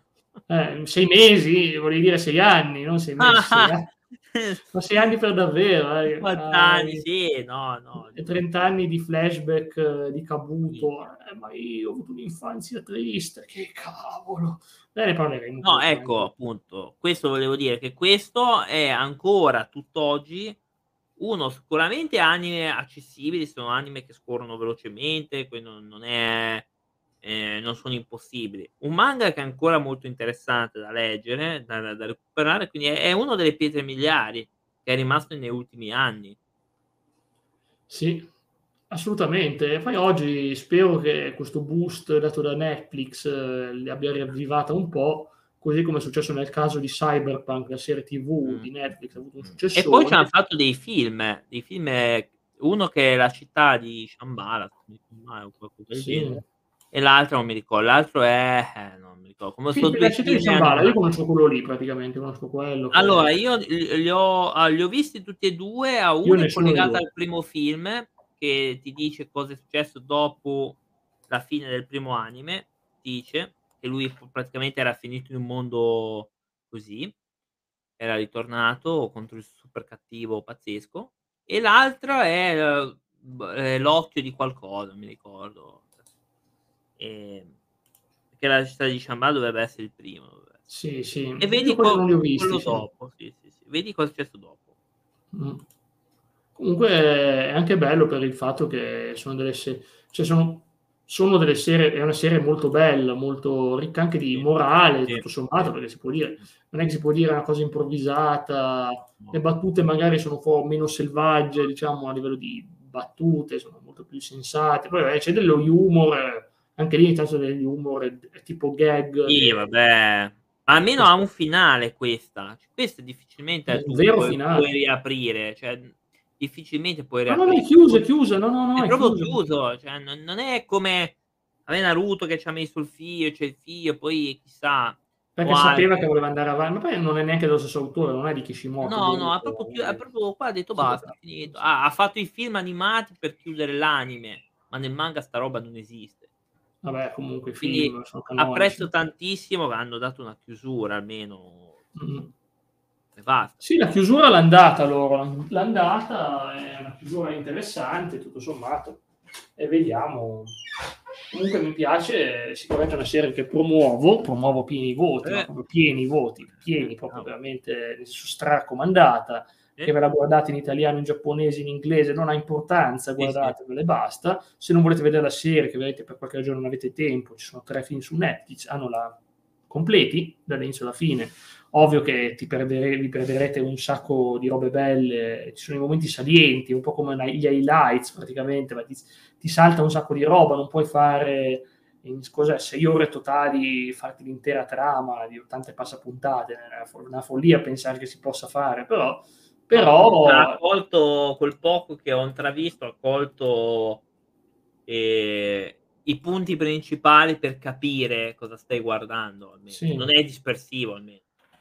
Eh, sei mesi, volevi dire sei anni, non sei mesi, sei a ma sei anni per davvero, eh. cinquanta anni, Hai sì, no, no, e giusto. trenta anni di flashback di Sì. Kabuto. "Eh, ma io ho avuto un'infanzia triste." Che cavolo! Beh, ne parleremo No, comunque ecco, anche. appunto, questo volevo dire, che questo è ancora tutt'oggi uno sicuramente anime accessibili, sono anime che scorrono velocemente, poi non non è ehm, non sono impossibili. Un manga che è ancora molto interessante da leggere, da da da recuperare, quindi è è uno delle pietre miliari che è rimasto nei ultimi anni. Sì, assolutamente. E poi oggi spero che questo boost dato da Netflix eh, li abbia riavvivata un po', così come è successo nel caso di Cyberpunk, la serie T V Mh, di mh, Netflix ha avuto un mh, mh. E poi successone. c'han fatto dei film, dei film uno che è La città di Shambhala, se non mi ricordo male, o qualcosa del Sì. genere, e l'altro non mi ricor l'altro è eh, non mi ricordo. Come so' Sì, la due città di film Shambhala, io anima conosco quello lì praticamente, conosco quello allora che io li li ho a li ho visti tutti e due, a io uno è nessuno dei collegata due. al primo film, che ti dice cosa è successo dopo la fine del primo anime, dice che lui f praticamente era finito in un mondo così, era ritornato contro il super cattivo pazzesco, e l'altro è, uhm, b ehm, l'occhio di qualcosa, non mi ricordo. Ehm, perché La città di Shambhala dovrebbe essere il primo, dovrebbe esse Sì, sì, e io vedi quelli co non li ho visti, quello sì. dopo, sì, sì, sì, vedi cosa è successo dopo. Mh. Comunque è anche bello per il fatto che sono delle se cioè sono sono delle serie è una serie molto bella, molto ricca anche di Sì, morale, sì, tutto sommato, sì. perché si può dire Mh. non è che si può dire una cosa improvvisata, le No. battute magari sono un po' meno selvagge, diciamo a livello di battute, sono molto più sensate. Poi vabbè c'è dello humor, anche lì intanto degli humor è tipo gag Sì, che vabbè, almeno che ha sta un finale questa, c questa difficilmente è un tu vero puoi finale. puoi riaprire, cioè, mhmm, difficilmente puoi No, no, no, è riaprire. chiusa, è chiusa, no, no, no, È è proprio chiusa. chiuso, cioè non non è come a me Naruto che c'ha messo il figlio, c'è il figlio, poi chissà, o Perché sapeva che altri. voleva andare avan ma poi non è neanche dello stesso autore, non è di Kishimoto No, no, ha Boruto, proprio non chiu ha è proprio qua ha detto: sì, "Basta, è esatto, finito." sì. Ha ha fatto i film animati per chiudere l'anime, ma nel manga sta roba non esiste. Vabbè, comunque i Quindi film sono apprezzo canonici. tantissimo che hanno dato una chiusura almeno Mh-mh. e basta. Sì, la chiusura l'han data loro. L'han data, è una chiusura interessante tutto sommato e vediamo. Comunque mi piace, sicuramente è una serie che promuovo, promuovo pieni i voti, ma Eh. proprio pieni i voti, Eh, pieni, proprio cavolo. veramente su straccomandata, che Sì. ve la guardate in italiano, in giapponese, in inglese, non ha importanza, Sì, sì. guardatevela e basta. Se non volete vedere la serie, che vedete per qualche ragione non avete tempo, ci sono tre film su Netflix, hanno la completi dall'inizio alla fine. Ovvio che ti perdere vi perderete un sacco di robe belle, ci sono i momenti salienti, un po' come una gli highlights praticamente, ma ti ti salta un sacco di roba, non puoi fare in cos'è, sei ore totali, farti l'intera trama di ottanta e passa puntate, è una fo una follia pensare che si possa fare, però No, comunque ha però colto quel poco che ho intravisto, ha colto, ehm, i punti principali per capire cosa stai guardando almeno. Non Sì. è dispersivo almeno.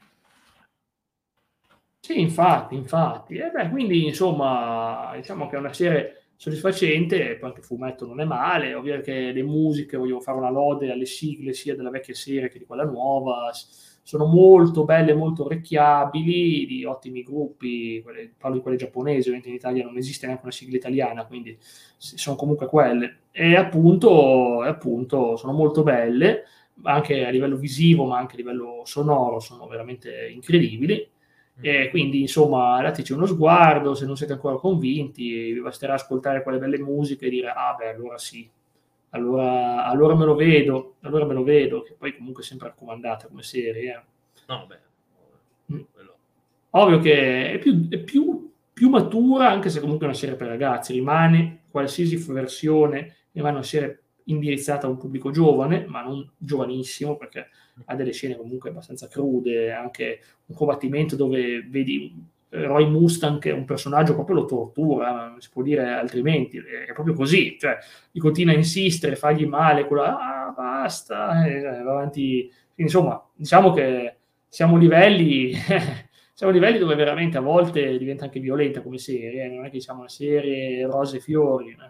Sì, infatti, infatti. E beh, quindi insomma, diciamo che è una serie soddisfacente e poi anche il fumetto non è male. Ovvio che le musiche, voglio fare una lode alle sigle sia della vecchia serie che di quella nuova, s sono molto belle, molto orecchiabili, di ottimi gruppi, quelle parlo di quelle giapponesi, ovviamente in Italia non esiste neanche una sigla italiana, quindi s son comunque quelle. E appunto e appunto sono molto belle, anche a livello visivo, ma anche a livello sonoro, sono veramente incredibili. Mh. E quindi insomma dateci uno sguardo, se non siete ancora convinti, vi basterà ascoltare quelle belle musiche e dire: "Ah beh, allora sì, allora allora me lo vedo, allora me lo vedo", che poi comunque è sempre raccomandata come serie, eh. No, beh, Mh. quello Ovvio che è più è più più matura, anche se comunque è una serie per ragazzi, rimane qualsiasi f versione, rimane una serie indirizzata a un pubblico giovane, ma non giovanissimo, perché Mh. ha delle scene comunque abbastanza crude, anche un combattimento dove vedi Roy Mustang che è un personaggio proprio lo tortura, non si può dire altrimenti, è è proprio così, cioè gli continua a insistere, fargli male, quello: "Ah basta!" E va avanti. Quindi insomma, diciamo che siamo a livelli siamo a livelli dove veramente a volte diventa anche violenta come serie, eh, non è che siamo una serie rose e fiori, eh.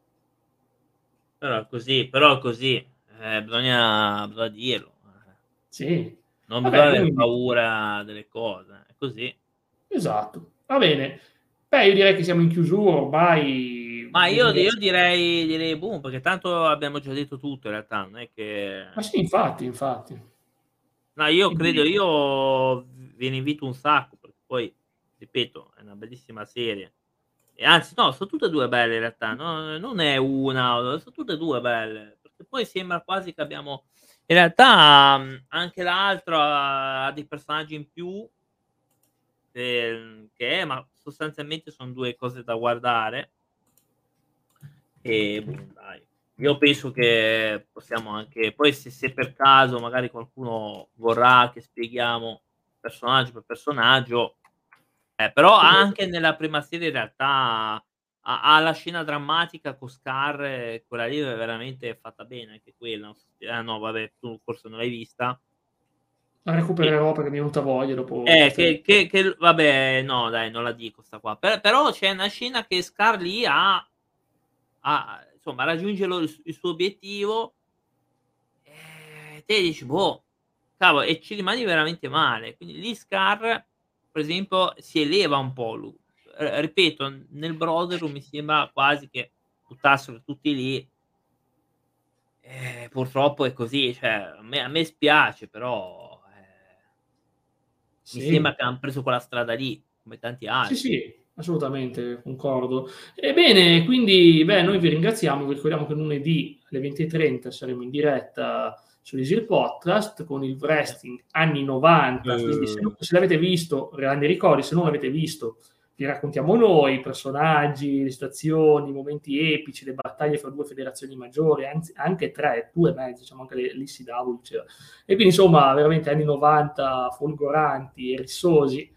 Però è così, però è così. Eh, bisogna bisogna dirlo. Eh. Sì. Non bisogna Vabbè, aver quindi paura delle cose, è così. esatto. Va bene. Beh, io direi che siamo in chiusura ormai, Ma vi io io ringrazio. direi direi boom, perché tanto abbiamo già detto tutto in realtà, non è che Ma sì, infatti, infatti. no, io credo Quindi io ve ne invito un sacco, perché poi, ripeto, è una bellissima serie. E anzi no, so' tutte e due belle in realtà, no non è una o so' tutte e due belle, perché poi sembra quasi che abbiamo in realtà, mhmm, anche l'altro ha ha dei personaggi in più, ehm, che è ma sostanzialmente son due cose da guardare. E boh, dai. Io penso che possiamo anche poi se se per caso magari qualcuno vorrà che spieghiamo personaggio per personaggio, eh, però anche nella prima serie in realtà ha ha la scena drammatica con Scar, quella lì è veramente fatta bene anche quella, non so se ah no vabbè, tu forse non l'hai vista. la E recupererò perché mi è venuta voglia dopo eh, questa che che che l vabbè no dai, non la dico 'sta qua. Per però c'è una scena che Scar lì ha ha insomma raggiunge lo il il suo obiettivo. Ehm, te dici: "Boh, cavolo" e ci rimani veramente male. Quindi lì Scar, per esempio, si eleva un po' lu r ripeto, nel Brotherhood mi sembra quasi che buttassero tutti lì. Eh, purtroppo è così, cioè a me a me spiace però, ehm, mi sì. sembra che han preso quella strada lì, come tanti Sì, altri. sì, assolutamente, concordo. Ebbene, quindi, beh, noi vi ringraziamo, vi ricordiamo che lunedì alle venti e trenta saremo in diretta sull'Easy Podcast con il Eh. wrestling anni 'novanta, quindi se Uhm, no se l'avete visto, grandi ricordi, se non l'avete visto, vi raccontiamo noi i personaggi, le situazioni, i momenti epici, le battaglie fra due federazioni maggiori, anzi anche tre, due e mezzo, diciamo anche le l'I C W c'era. E quindi insomma veramente anni 'novanta folgoranti e rissosi.